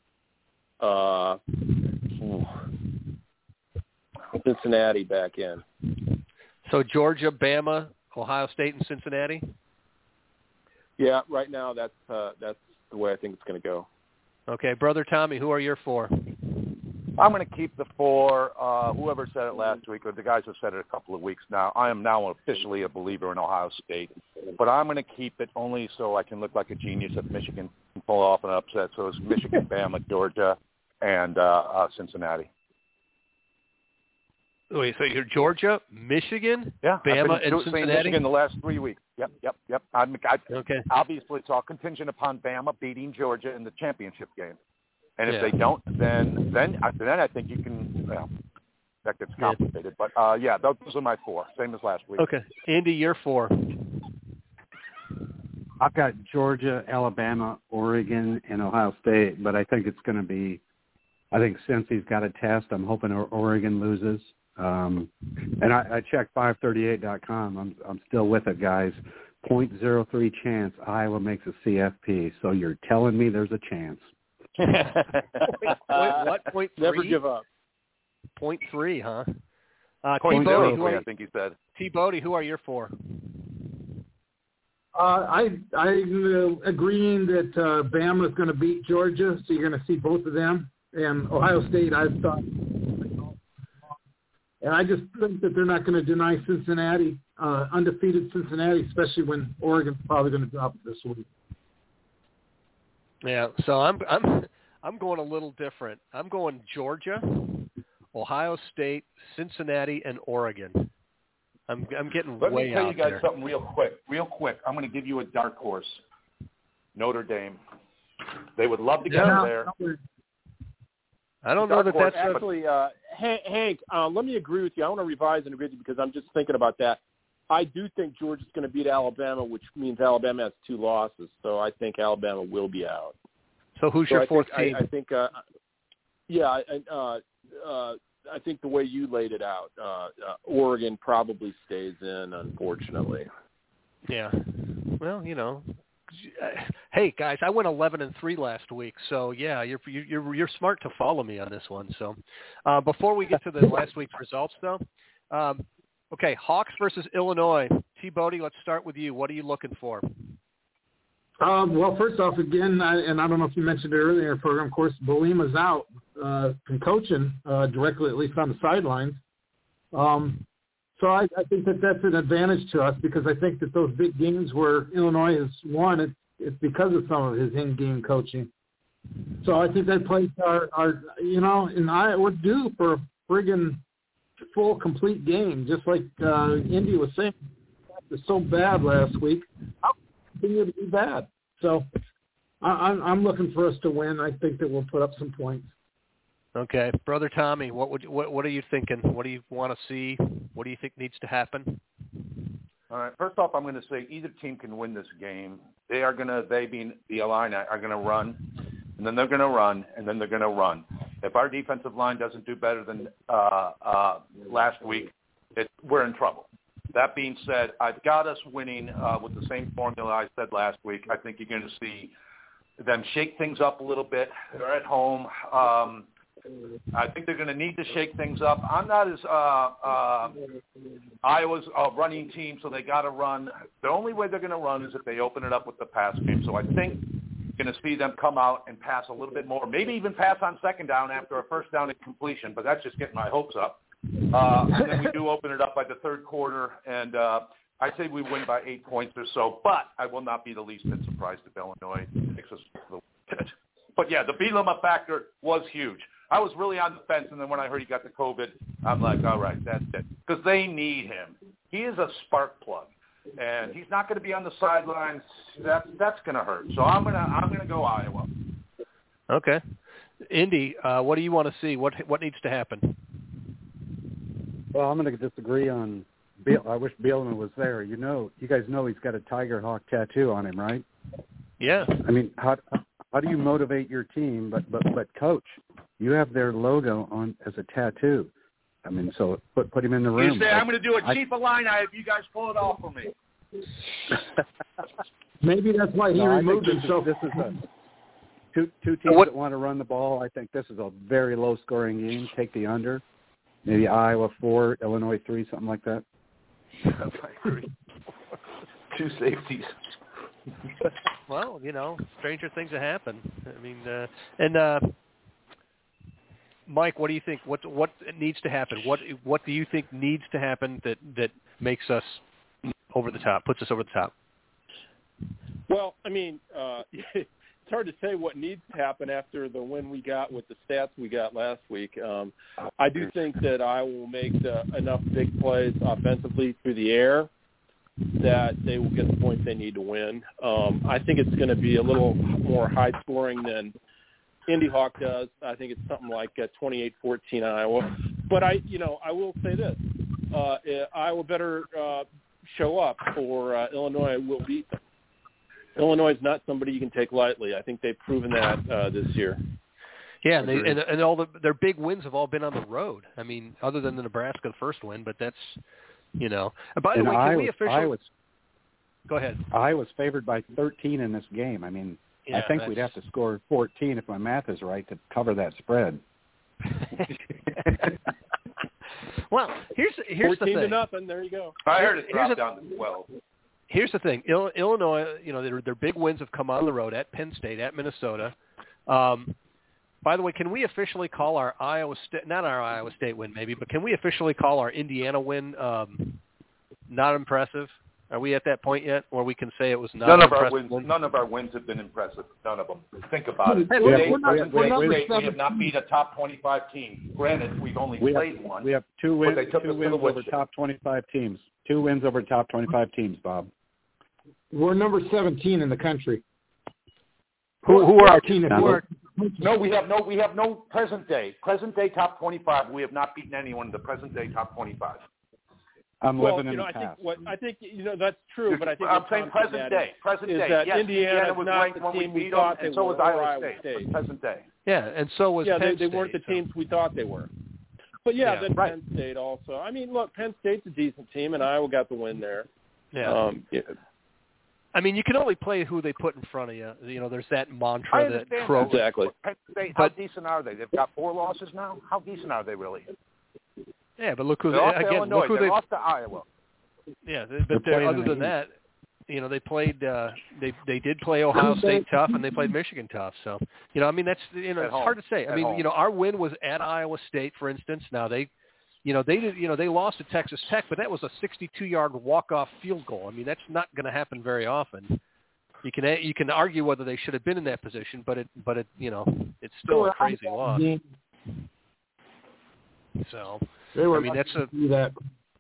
Cincinnati back in. So Georgia, Bama, Ohio State, and Cincinnati? Yeah, right now that's the way I think it's going to go. Okay, Brother Tommy, who are your 4? I'm going to keep the 4. Whoever said it last week, or the guys have said it a couple of weeks now, I am now officially a believer in Ohio State. But I'm going to keep it only so I can look like a genius if Michigan can pull off an upset. So it's Michigan, Bama, Georgia, and Cincinnati. Wait, so you're Georgia, Michigan, yeah, Bama, and Cincinnati? Michigan the last 3 weeks. Yep. Okay. Obviously, it's all contingent upon Bama beating Georgia in the championship game. And if Yeah. they don't, then I think you can. Well, that gets complicated. But those are my 4, same as last week. Okay, Andy, you're 4. I've got Georgia, Alabama, Oregon, and Ohio State, but I think it's going to be. I think Cincy's got a test. I'm hoping Oregon loses. And I checked 538.com. I'm still with it, guys. 0.03 chance Iowa makes a CFP. So you're telling me there's a chance. What? 0.3? Never give up. 0.3, huh? 0.03, I think he said. T. Bodie, who are your 4? I'm agreeing that Bama is going to beat Georgia, so you're going to see both of them. And Ohio State, I thought, and I just think that they're not going to deny Cincinnati, undefeated Cincinnati, especially when Oregon's probably going to drop it this week. Yeah, so I'm going a little different. I'm going Georgia, Ohio State, Cincinnati, and Oregon. I'm getting Let way me tell out you guys there. something real quick. I'm going to give you a dark horse. Notre Dame. They would love to get them there. I don't know that that's actually. Hank, let me agree with you. I want to revise and agree with you because I'm just thinking about that. I do think Georgia's going to beat Alabama, which means Alabama has 2 losses. So I think Alabama will be out. So who's your 4th team? I think, I think the way you laid it out, Oregon probably stays in, unfortunately. Yeah. Well, hey guys, I went 11-3 last week, so yeah, you're smart to follow me on this one. So, before we get to the last week's results, though, okay, Hawks versus Illinois. T. Bodie, let's start with you. What are you looking for? Well, first off, again, and I don't know if you mentioned it earlier in the program, of course, Bielema's out from coaching directly, at least on the sidelines. So I think that that's an advantage to us because I think that those big games where Illinois has won, it's because of some of his in-game coaching. So I think that plays our and we're due for a friggin' full, complete game, just like Indy was saying. It was so bad last week. How continue to be bad? So I'm looking for us to win. I think that we'll put up some points. Okay, Brother Tommy, what are you thinking? What do you want to see? What do you think needs to happen? All right. First off, I'm going to say either team can win this game. They being the Illini, are going to run, and then they're going to run, and then they're going to run. If our defensive line doesn't do better than last week, we're in trouble. That being said, I've got us winning with the same formula I said last week. I think you're going to see them shake things up a little bit. They're at home. I think they're going to need to shake things up. I'm not as Iowa's a running team, so they got to run. The only way they're going to run is if they open it up with the pass game. So I think you're going to see them come out and pass a little bit more, maybe even pass on second down after a first down at completion, but that's just getting my hopes up. And then we do open it up by the third quarter, and I say we win by 8 points or so, but I will not be the least bit surprised if Illinois takes us a little bit. But, yeah, the Bielema factor was huge. I was really on the fence, and then when I heard he got the COVID, I'm like, all right, that's it. Because they need him. He is a spark plug, and he's not going to be on the sidelines. That's going to hurt. So I'm going to go Iowa. Okay. Indy, what do you want to see? What needs to happen? Well, I'm going to disagree on Bill. I wish Bielema was there. You guys know he's got a Tiger Hawk tattoo on him, right? Yeah. I mean, how do you motivate your team? But coach, you have their logo on as a tattoo. I mean, so put him in the room. You say I'm going to do a Chief Illini if you guys pull it off for me. Maybe that's why he removed himself. This is two teams that want to run the ball. I think this is a very low-scoring game. Take the under. Maybe Iowa 4, Illinois 3, something like that. I agree. 2 safeties. Well, stranger things have happened. I mean, Mike, what do you think? What needs to happen? What do you think needs to happen that makes us over the top, puts us over the top? Well, I mean, it's hard to say what needs to happen after the win we got with the stats we got last week. I do think that I will make enough big plays offensively through the air that they will get the points they need to win. I think it's going to be a little more high-scoring than Indy Hawk does. I think it's something like 28-14 Iowa. But I will say this: Iowa better show up, or Illinois will beat them. Illinois is not somebody you can take lightly. I think they've proven that this year. Yeah, and all their big wins have all been on the road. I mean, other than the Nebraska first win, but that's By the way, can we officially? Go ahead. I was favored by 13 in this game. I mean, I think we'd have to score 14 if my math is right to cover that spread. Well, here's the thing. 14-0. There you go. I heard it drop down to 12. Here's the thing. Illinois, their big wins have come on the road at Penn State, at Minnesota. By the way, can we officially call our not our Iowa State win maybe, but can we officially call our Indiana win not impressive? Are we at that point yet where we can say it was not none impressive? None of our wins have been impressive. None of them. Think about it. We have not beat a top 25 team. Granted, we've only played one. We have two wins over top 25 teams. 2 wins over top 25 teams, Bob. We're number 17 in the country. Who are our team? No, we have no present day top 25. We have not beaten anyone in the present day top 25. I'm living in the past. I think that's true, but I think I'm saying present day. Yes, Indiana was not ranked the when we team beat we them, thought they and so were, was Iowa State. Present day. Yeah, and so was Penn State. They weren't the teams we thought they were. But then Penn State also. I mean, look, Penn State's a decent team, and Iowa got the win there. Yeah. I mean, you can only play who they put in front of you. There's that mantra that exactly. Penn State, how decent are they? They've got 4 losses now. How decent are they really? Yeah, but look who they lost to Iowa. Yeah, but other than that, they played. They did play Ohio State tough, and they played Michigan tough. So, I mean, that's it's hard to say. I mean, our win was at Iowa State, for instance. Now they lost to Texas Tech, but that was a 62-yard walk-off field goal. I mean, that's not going to happen very often. You can argue whether they should have been in that position, but it's still a crazy loss. So, I mean, that's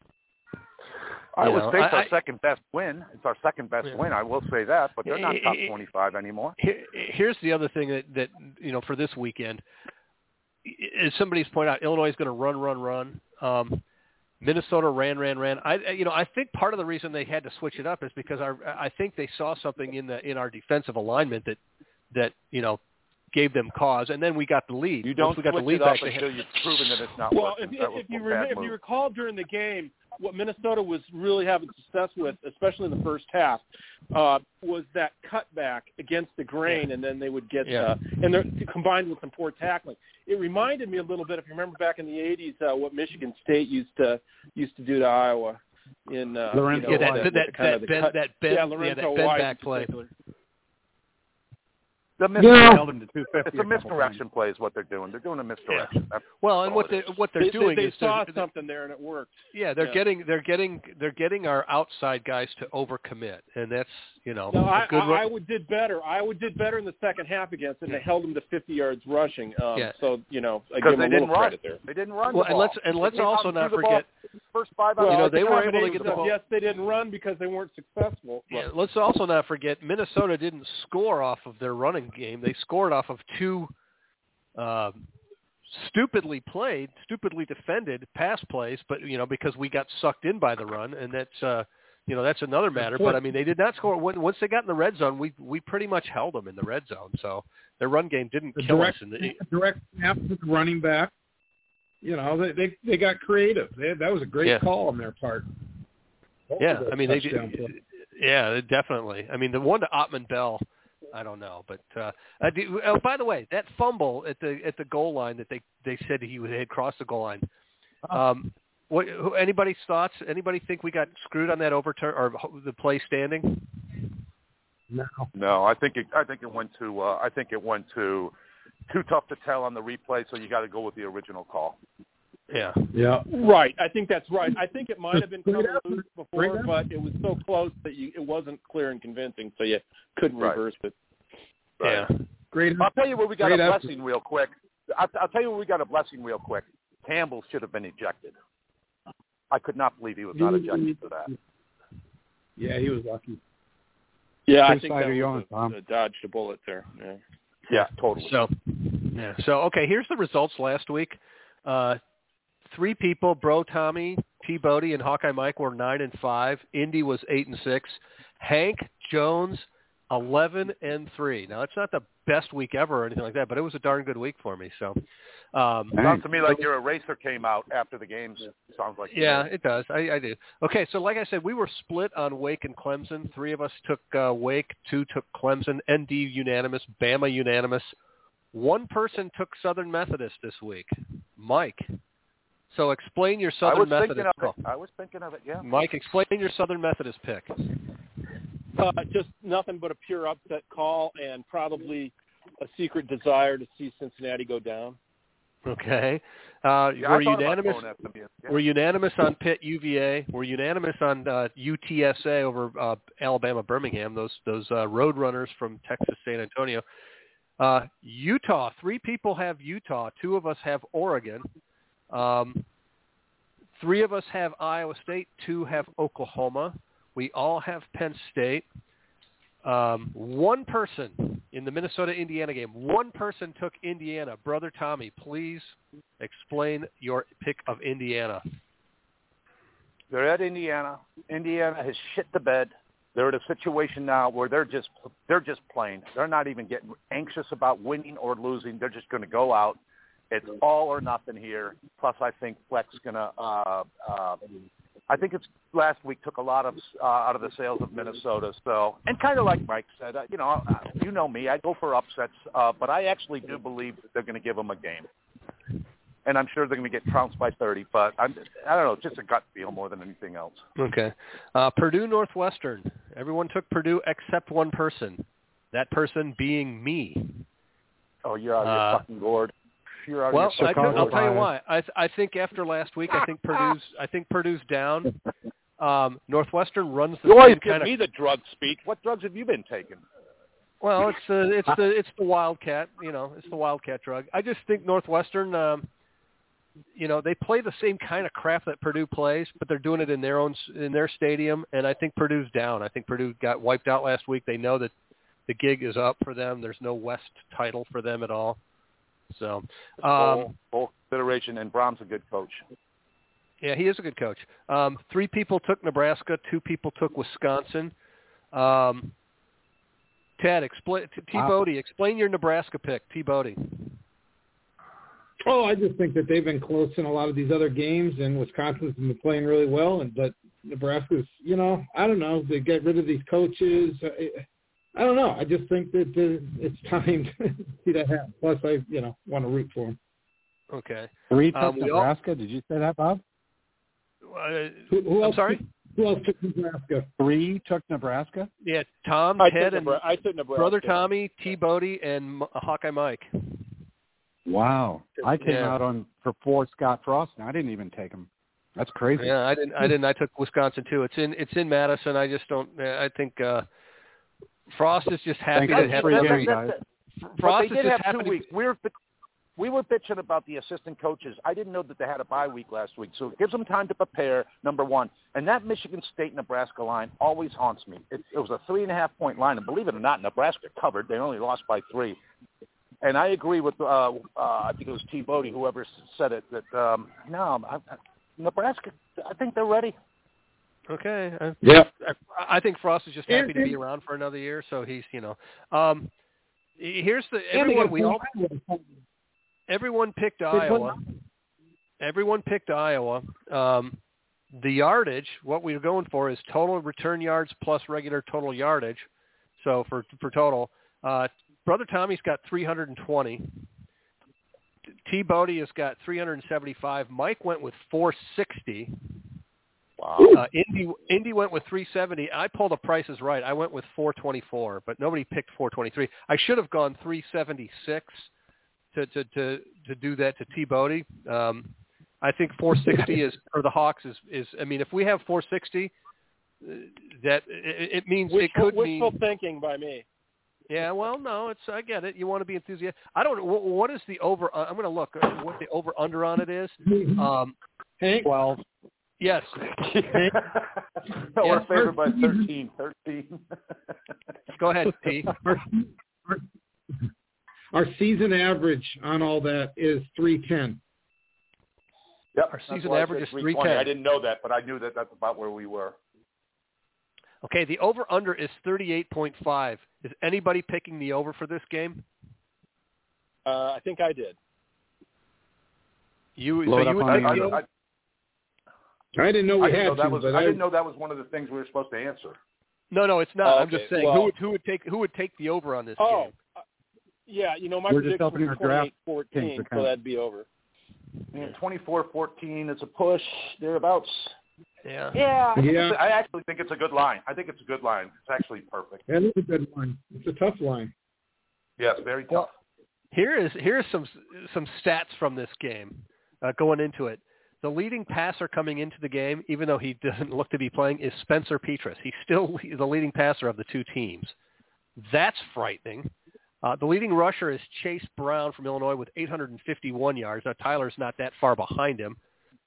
Iowa State's our second best win. It's our second best win. I will say that, but they're not top 25 anymore. Here's the other thing that for this weekend, as somebody's pointed out, Illinois is going to run. Minnesota ran. I think part of the reason they had to switch it up is because I think they saw something in our defensive alignment that gave them cause, and then we got the lead. You don't switch it up until you've proven that it's not working. If you recall during the game, what Minnesota was really having success with, especially in the first half, was that cutback against the grain, and then they would get and they're combined with some poor tackling. It reminded me a little bit, if you remember back in the '80s, what Michigan State used to do to Iowa in Lorenzo that bend back play. It's a misdirection play is what they're doing. They're doing a misdirection. Yeah. Well, and what they're doing they is saw something there and it worked. Yeah, they're getting our outside guys to overcommit, and that's Iowa did better. Iowa did better in the second half against them. They held them to 50 yards rushing. So I give them a little credit there. They didn't run. Well, and let's also not forget. First 5 they were able to get the ball. Yes, they didn't run because they weren't successful. Yeah, let's also not forget Minnesota didn't score off of their running game. They scored off of 2 stupidly played, stupidly defended pass plays, but because we got sucked in by the run, and that's that's another matter. But I mean, they did not score once they got in the red zone. We pretty much held them in the red zone, so their run game didn't kill us. Direct snap to the running back. They got creative. That was a great call on their part. Yeah, I mean they did. Yeah, definitely. I mean the one to Ottman Bell, I don't know, but by the way, that fumble at the goal line that they said he had crossed the goal line. Anybody's thoughts? Anybody think we got screwed on that overturn or the play standing? No. I think it went to too tough to tell on the replay, so you got to go with the original call. Yeah. Right. I think that's right. I think it might have been covered loose before, but it was so close that it wasn't clear and convincing, so you couldn't reverse it. Right. Yeah. Great. I'll tell you where we got a blessing real quick. Campbell should have been ejected. I could not believe he was not ejected for that. Yeah, he was lucky. Yeah, I think that dodged a bullet there. Yeah, totally. So okay, here's the results last week. 3 people, Bro Tommy, T. Bodie, and Hawkeye Mike were 9-5. Indy was 8-6. Hank Jones 11-3. Now it's not the best week ever or anything like that, but it was a darn good week for me. So sounds to me like your eraser came out after the games. Sounds like it does. I do. Okay, so like I said, we were split on Wake and Clemson. 3 of us took Wake, 2 took Clemson. ND unanimous, Bama unanimous. 1 person took Southern Methodist this week, Mike. So explain your Southern Methodist pick. I was thinking of it, yeah. Mike, explain your Southern Methodist pick. Just nothing but a pure upset call and probably a secret desire to see Cincinnati go down. Okay. We're unanimous. We're unanimous on Pitt UVA. We're unanimous on UTSA over Alabama Birmingham. Those road runners from Texas San Antonio. Utah. 3 people have Utah. 2 of us have Oregon. 3 of us have Iowa State. 2 have Oklahoma. We all have Penn State. 1 person in the Minnesota-Indiana game, 1 person took Indiana. Brother Tommy, please explain your pick of Indiana. They're at Indiana. Indiana has shit the bed. They're in a situation now where they're just playing. They're not even getting anxious about winning or losing. They're just going to go out. It's all or nothing here. Plus, I think Fleck's going to I think it's last week took a lot of out of the sails of Minnesota. So, and kind of like Mike said, you know me, I go for upsets, but I actually do believe that they're going to give them a game. And I'm sure they're going to get trounced by 30, but I don't know, just a gut feel more than anything else. Okay. Purdue Northwestern. Everyone took Purdue except 1 person. That person being me. Oh, you're out of your fucking gourd. Well, I'll tell you why. I think after last week, I think Purdue's down. Northwestern runs the you always same give me the drug speak. What drugs have you been taking? Well, it's the Wildcat. It's the Wildcat drug. I just think Northwestern. They play the same kind of crap that Purdue plays, but they're doing it in their stadium. And I think Purdue's down. I think Purdue got wiped out last week. They know that the gig is up for them. There's no West title for them at all. So, full consideration, and Brom's a good coach. Yeah, he is a good coach. 3 people took Nebraska, 2 people took Wisconsin. Ted, T-Bodie, explain your Nebraska pick. T-Bodie. Oh, I just think that they've been close in a lot of these other games, and Wisconsin's been playing really well. But Nebraska's, I don't know, they get rid of these coaches. I don't know. I just think that it's time to see that happen. Plus, I want to root for them. Okay. 3 took Nebraska. Did you say that, Bob? Who else? I'm sorry? Who else took Nebraska? 3 took Nebraska? Yeah, Tom, Ted, and I took Nebraska. Brother Tommy, T. Bodie, and Hawkeye Mike. Wow. I came out for Scott Frost, and I didn't even take him. That's crazy. Yeah, I didn't. I took Wisconsin too. It's in Madison. I just don't. I think Frost is just happy to have the guys. Frost is just have 2 happy. weeks. We were bitching about the assistant coaches. I didn't know that they had a bye week last week, so it gives them time to prepare, number 1. And that Michigan State-Nebraska line always haunts me. It was a 3.5-point line, and believe it or not, Nebraska covered. They only lost by 3. And I agree with, I think it was T. Bodie, whoever said it, that, Nebraska, I think they're ready. Okay. Yeah. I think Frost is just happy to be around for another year, so he's, here's the everyone picked Iowa. Everyone picked Iowa. The yardage, what we were going for is total return yards plus regular total yardage. So for total, Brother Tommy's got 320. T. Bodie has got 375. Mike went with 460. Wow. Indy went with 370. I pulled the prices right. I went with 424, but nobody picked 423. I should have gone 376 to do that to T. Bodie. I think 460 is for the Hawks is. I mean, if we have 460, that it means it could mean wishful thinking by me. Yeah, well, no, I get it. You want to be enthusiastic. I don't know what is the over. I'm going to look what the over under on it is. Hank? 12. Yes. We're favored by 13. Go ahead, T. Our season average on all that is 310. Yep. Our season average is 310. I didn't know that, but I knew that that's about where we were. Okay, the over-under is 38.5. Is anybody picking the over for this game? I think I did. I didn't know we had to. I didn't know that was one of the things we were supposed to answer. No, it's not. Oh, I'm just saying who would take the over on this game? Yeah, my prediction was 28-14, so that'd be over. And 24-14, it's a push, thereabouts. Yeah. I actually think it's a good line. I think it's a good line. It's actually perfect. That is a good line. It's a tough line. Yes, very tough. Well, here's some stats from this game going into it. The leading passer coming into the game, even though he doesn't look to be playing, is Spencer Petras. He's still the leading passer of the two teams. That's frightening. The leading rusher is Chase Brown from Illinois with 851 yards. Now, Tyler's not that far behind him.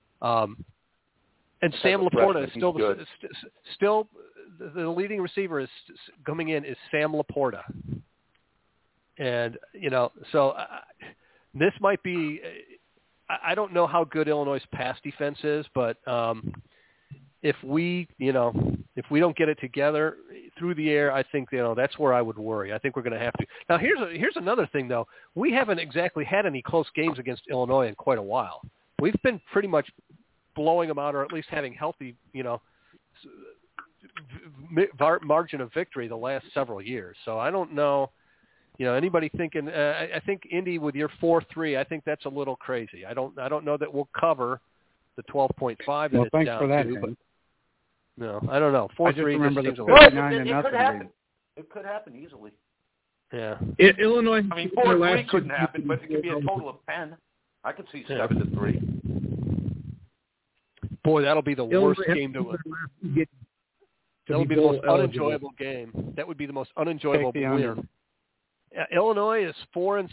And Sam Laporta is still the leading receiver is coming in is Sam Laporta. And, so this might be I don't know how good Illinois' pass defense is, but if we don't get it together through the air, I think that's where I would worry. I think we're going to have to. Now here's another thing though. We haven't exactly had any close games against Illinois in quite a while. We've been pretty much blowing them out, or at least having healthy, margin of victory the last several years. So I don't know. Anybody thinking? I think Indy with your 4-3. I think that's a little crazy. I don't know that we'll cover the 12.5 that it's thanks down for that, to. But, no, I don't know. 4-3. I just remember the 59 it could happen. It could happen easily. Yeah. Illinois. 4-3 couldn't happen, but it could be a total of 10. I could see 7-3. Boy, that'll be the worst game to. That'll be the most unenjoyable game. That would be the most unenjoyable win. Illinois is 4-6,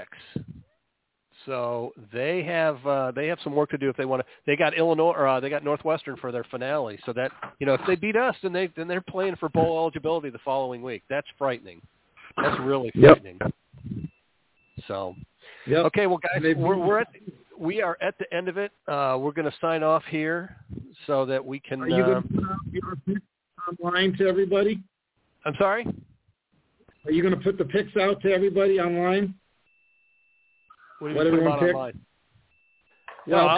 so they have some work to do if they want to. They got Illinois, or they got Northwestern for their finale. So that if they beat us, then they're playing for bowl eligibility the following week. That's frightening. That's really frightening. So, okay, well, guys, we are at the end of it. We're going to sign off here so that we can. Are you going to put out your picks online to everybody? I'm sorry? Are you going to put the picks out to everybody online? What do you mean put them online? Well,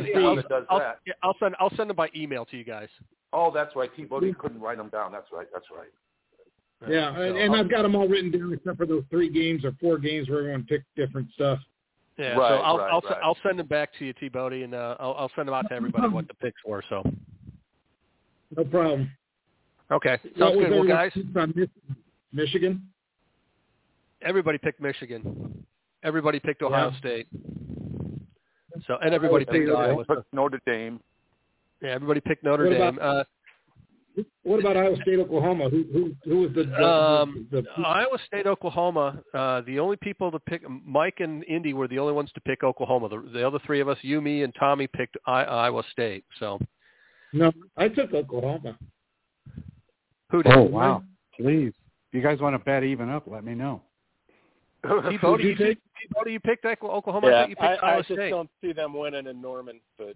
I'll send them by email to you guys. Oh, that's right. T-Bodie couldn't write them down. That's right. Yeah, and I've got them all written down except for those 3 games or 4 games where everyone picked different stuff. Yeah, right, so I'll send them back to you, T-Bodie, and I'll send them out to everybody what the picks were. So. No problem. Okay, sounds good. Well, guys. Michigan. Everybody picked Michigan. Everybody picked Ohio State. So, and everybody picked Iowa. Notre Dame. Yeah, everybody picked Notre Dame. What about Iowa State, Oklahoma? Who was the Iowa State, Oklahoma? The only people to pick, Mike and Indy were the only ones to pick Oklahoma. The other 3 of us, you, me, and Tommy, picked Iowa State. So. No, I took Oklahoma. Who did? Oh wow! Please, if you guys want to bet even up, let me know. Peabody, you picked Oklahoma. Yeah, I thought you picked Iowa I just State. don't see them winning in Norman, but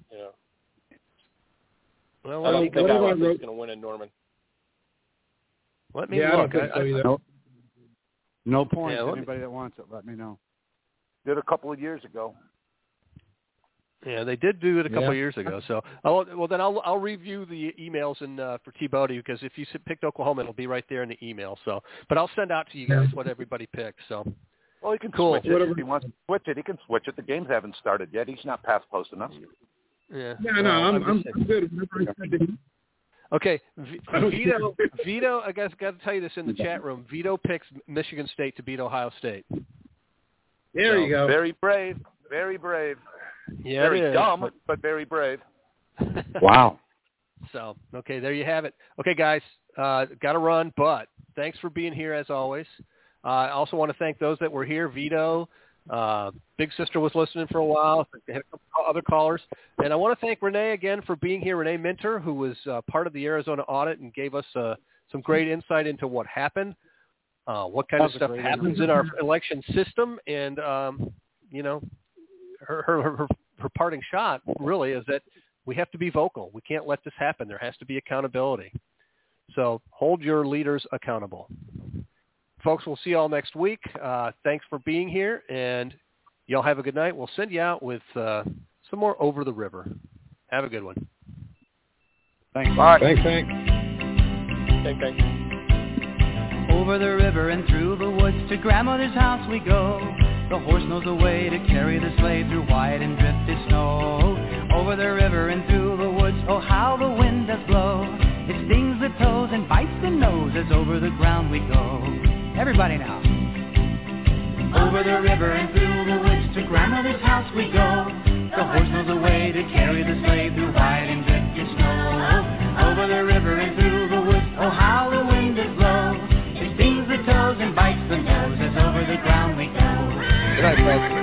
Well, I don't think Iowa State's going to win in Norman. Let me look. I don't think so either. No points. Yeah, Anybody that wants it, let me know. Did a couple of years ago. Yeah, they did do it a couple of years ago. So, I'll review the emails and for T-Bodie, because if you picked Oklahoma, it'll be right there in the email. So, but I'll send out to you guys what everybody picked. So, well, he can switch it if he wants to switch it. He can switch it. The games haven't started yet. He's not past close enough. Yeah. I'm good. Okay, Vito. I guess got to tell you this in the chat room. Vito picks Michigan State to beat Ohio State. There you go. Very brave. Very brave. Yeah, very dumb, but very brave. Wow. So, okay, there you have it. Okay, guys, got to run, but thanks for being here as always. I also want to thank those that were here. Vito, Big Sister was listening for a while. They had a couple other callers. And I want to thank Renee again for being here, Renee Minter, who was part of the Arizona audit and gave us some great insight into what happened, what kind of stuff happens in our election system. And, her parting shot really is that we have to be vocal. We can't let this happen. There has to be accountability. So hold your leaders accountable. Folks, we'll see you all next week. Thanks for being here, and y'all have a good night. We'll send you out with some more Over the River. Have a good one. Thanks. Bye. Thanks. Thanks. Over the river and through the woods to grandmother's house we go. The horse knows the way to carry the sleigh through white and drifted snow. Over the river and through the woods, oh how the wind does blow. It stings the toes and bites the nose as over the ground we go. Everybody now. Over the river and through the woods to grandmother's house we go. The horse knows the way to carry the sleigh through white and drifted snow. Over the river and through the woods, oh how the wind does blow. It stings the toes and bites the nose as over the ground we go. Good night, folks.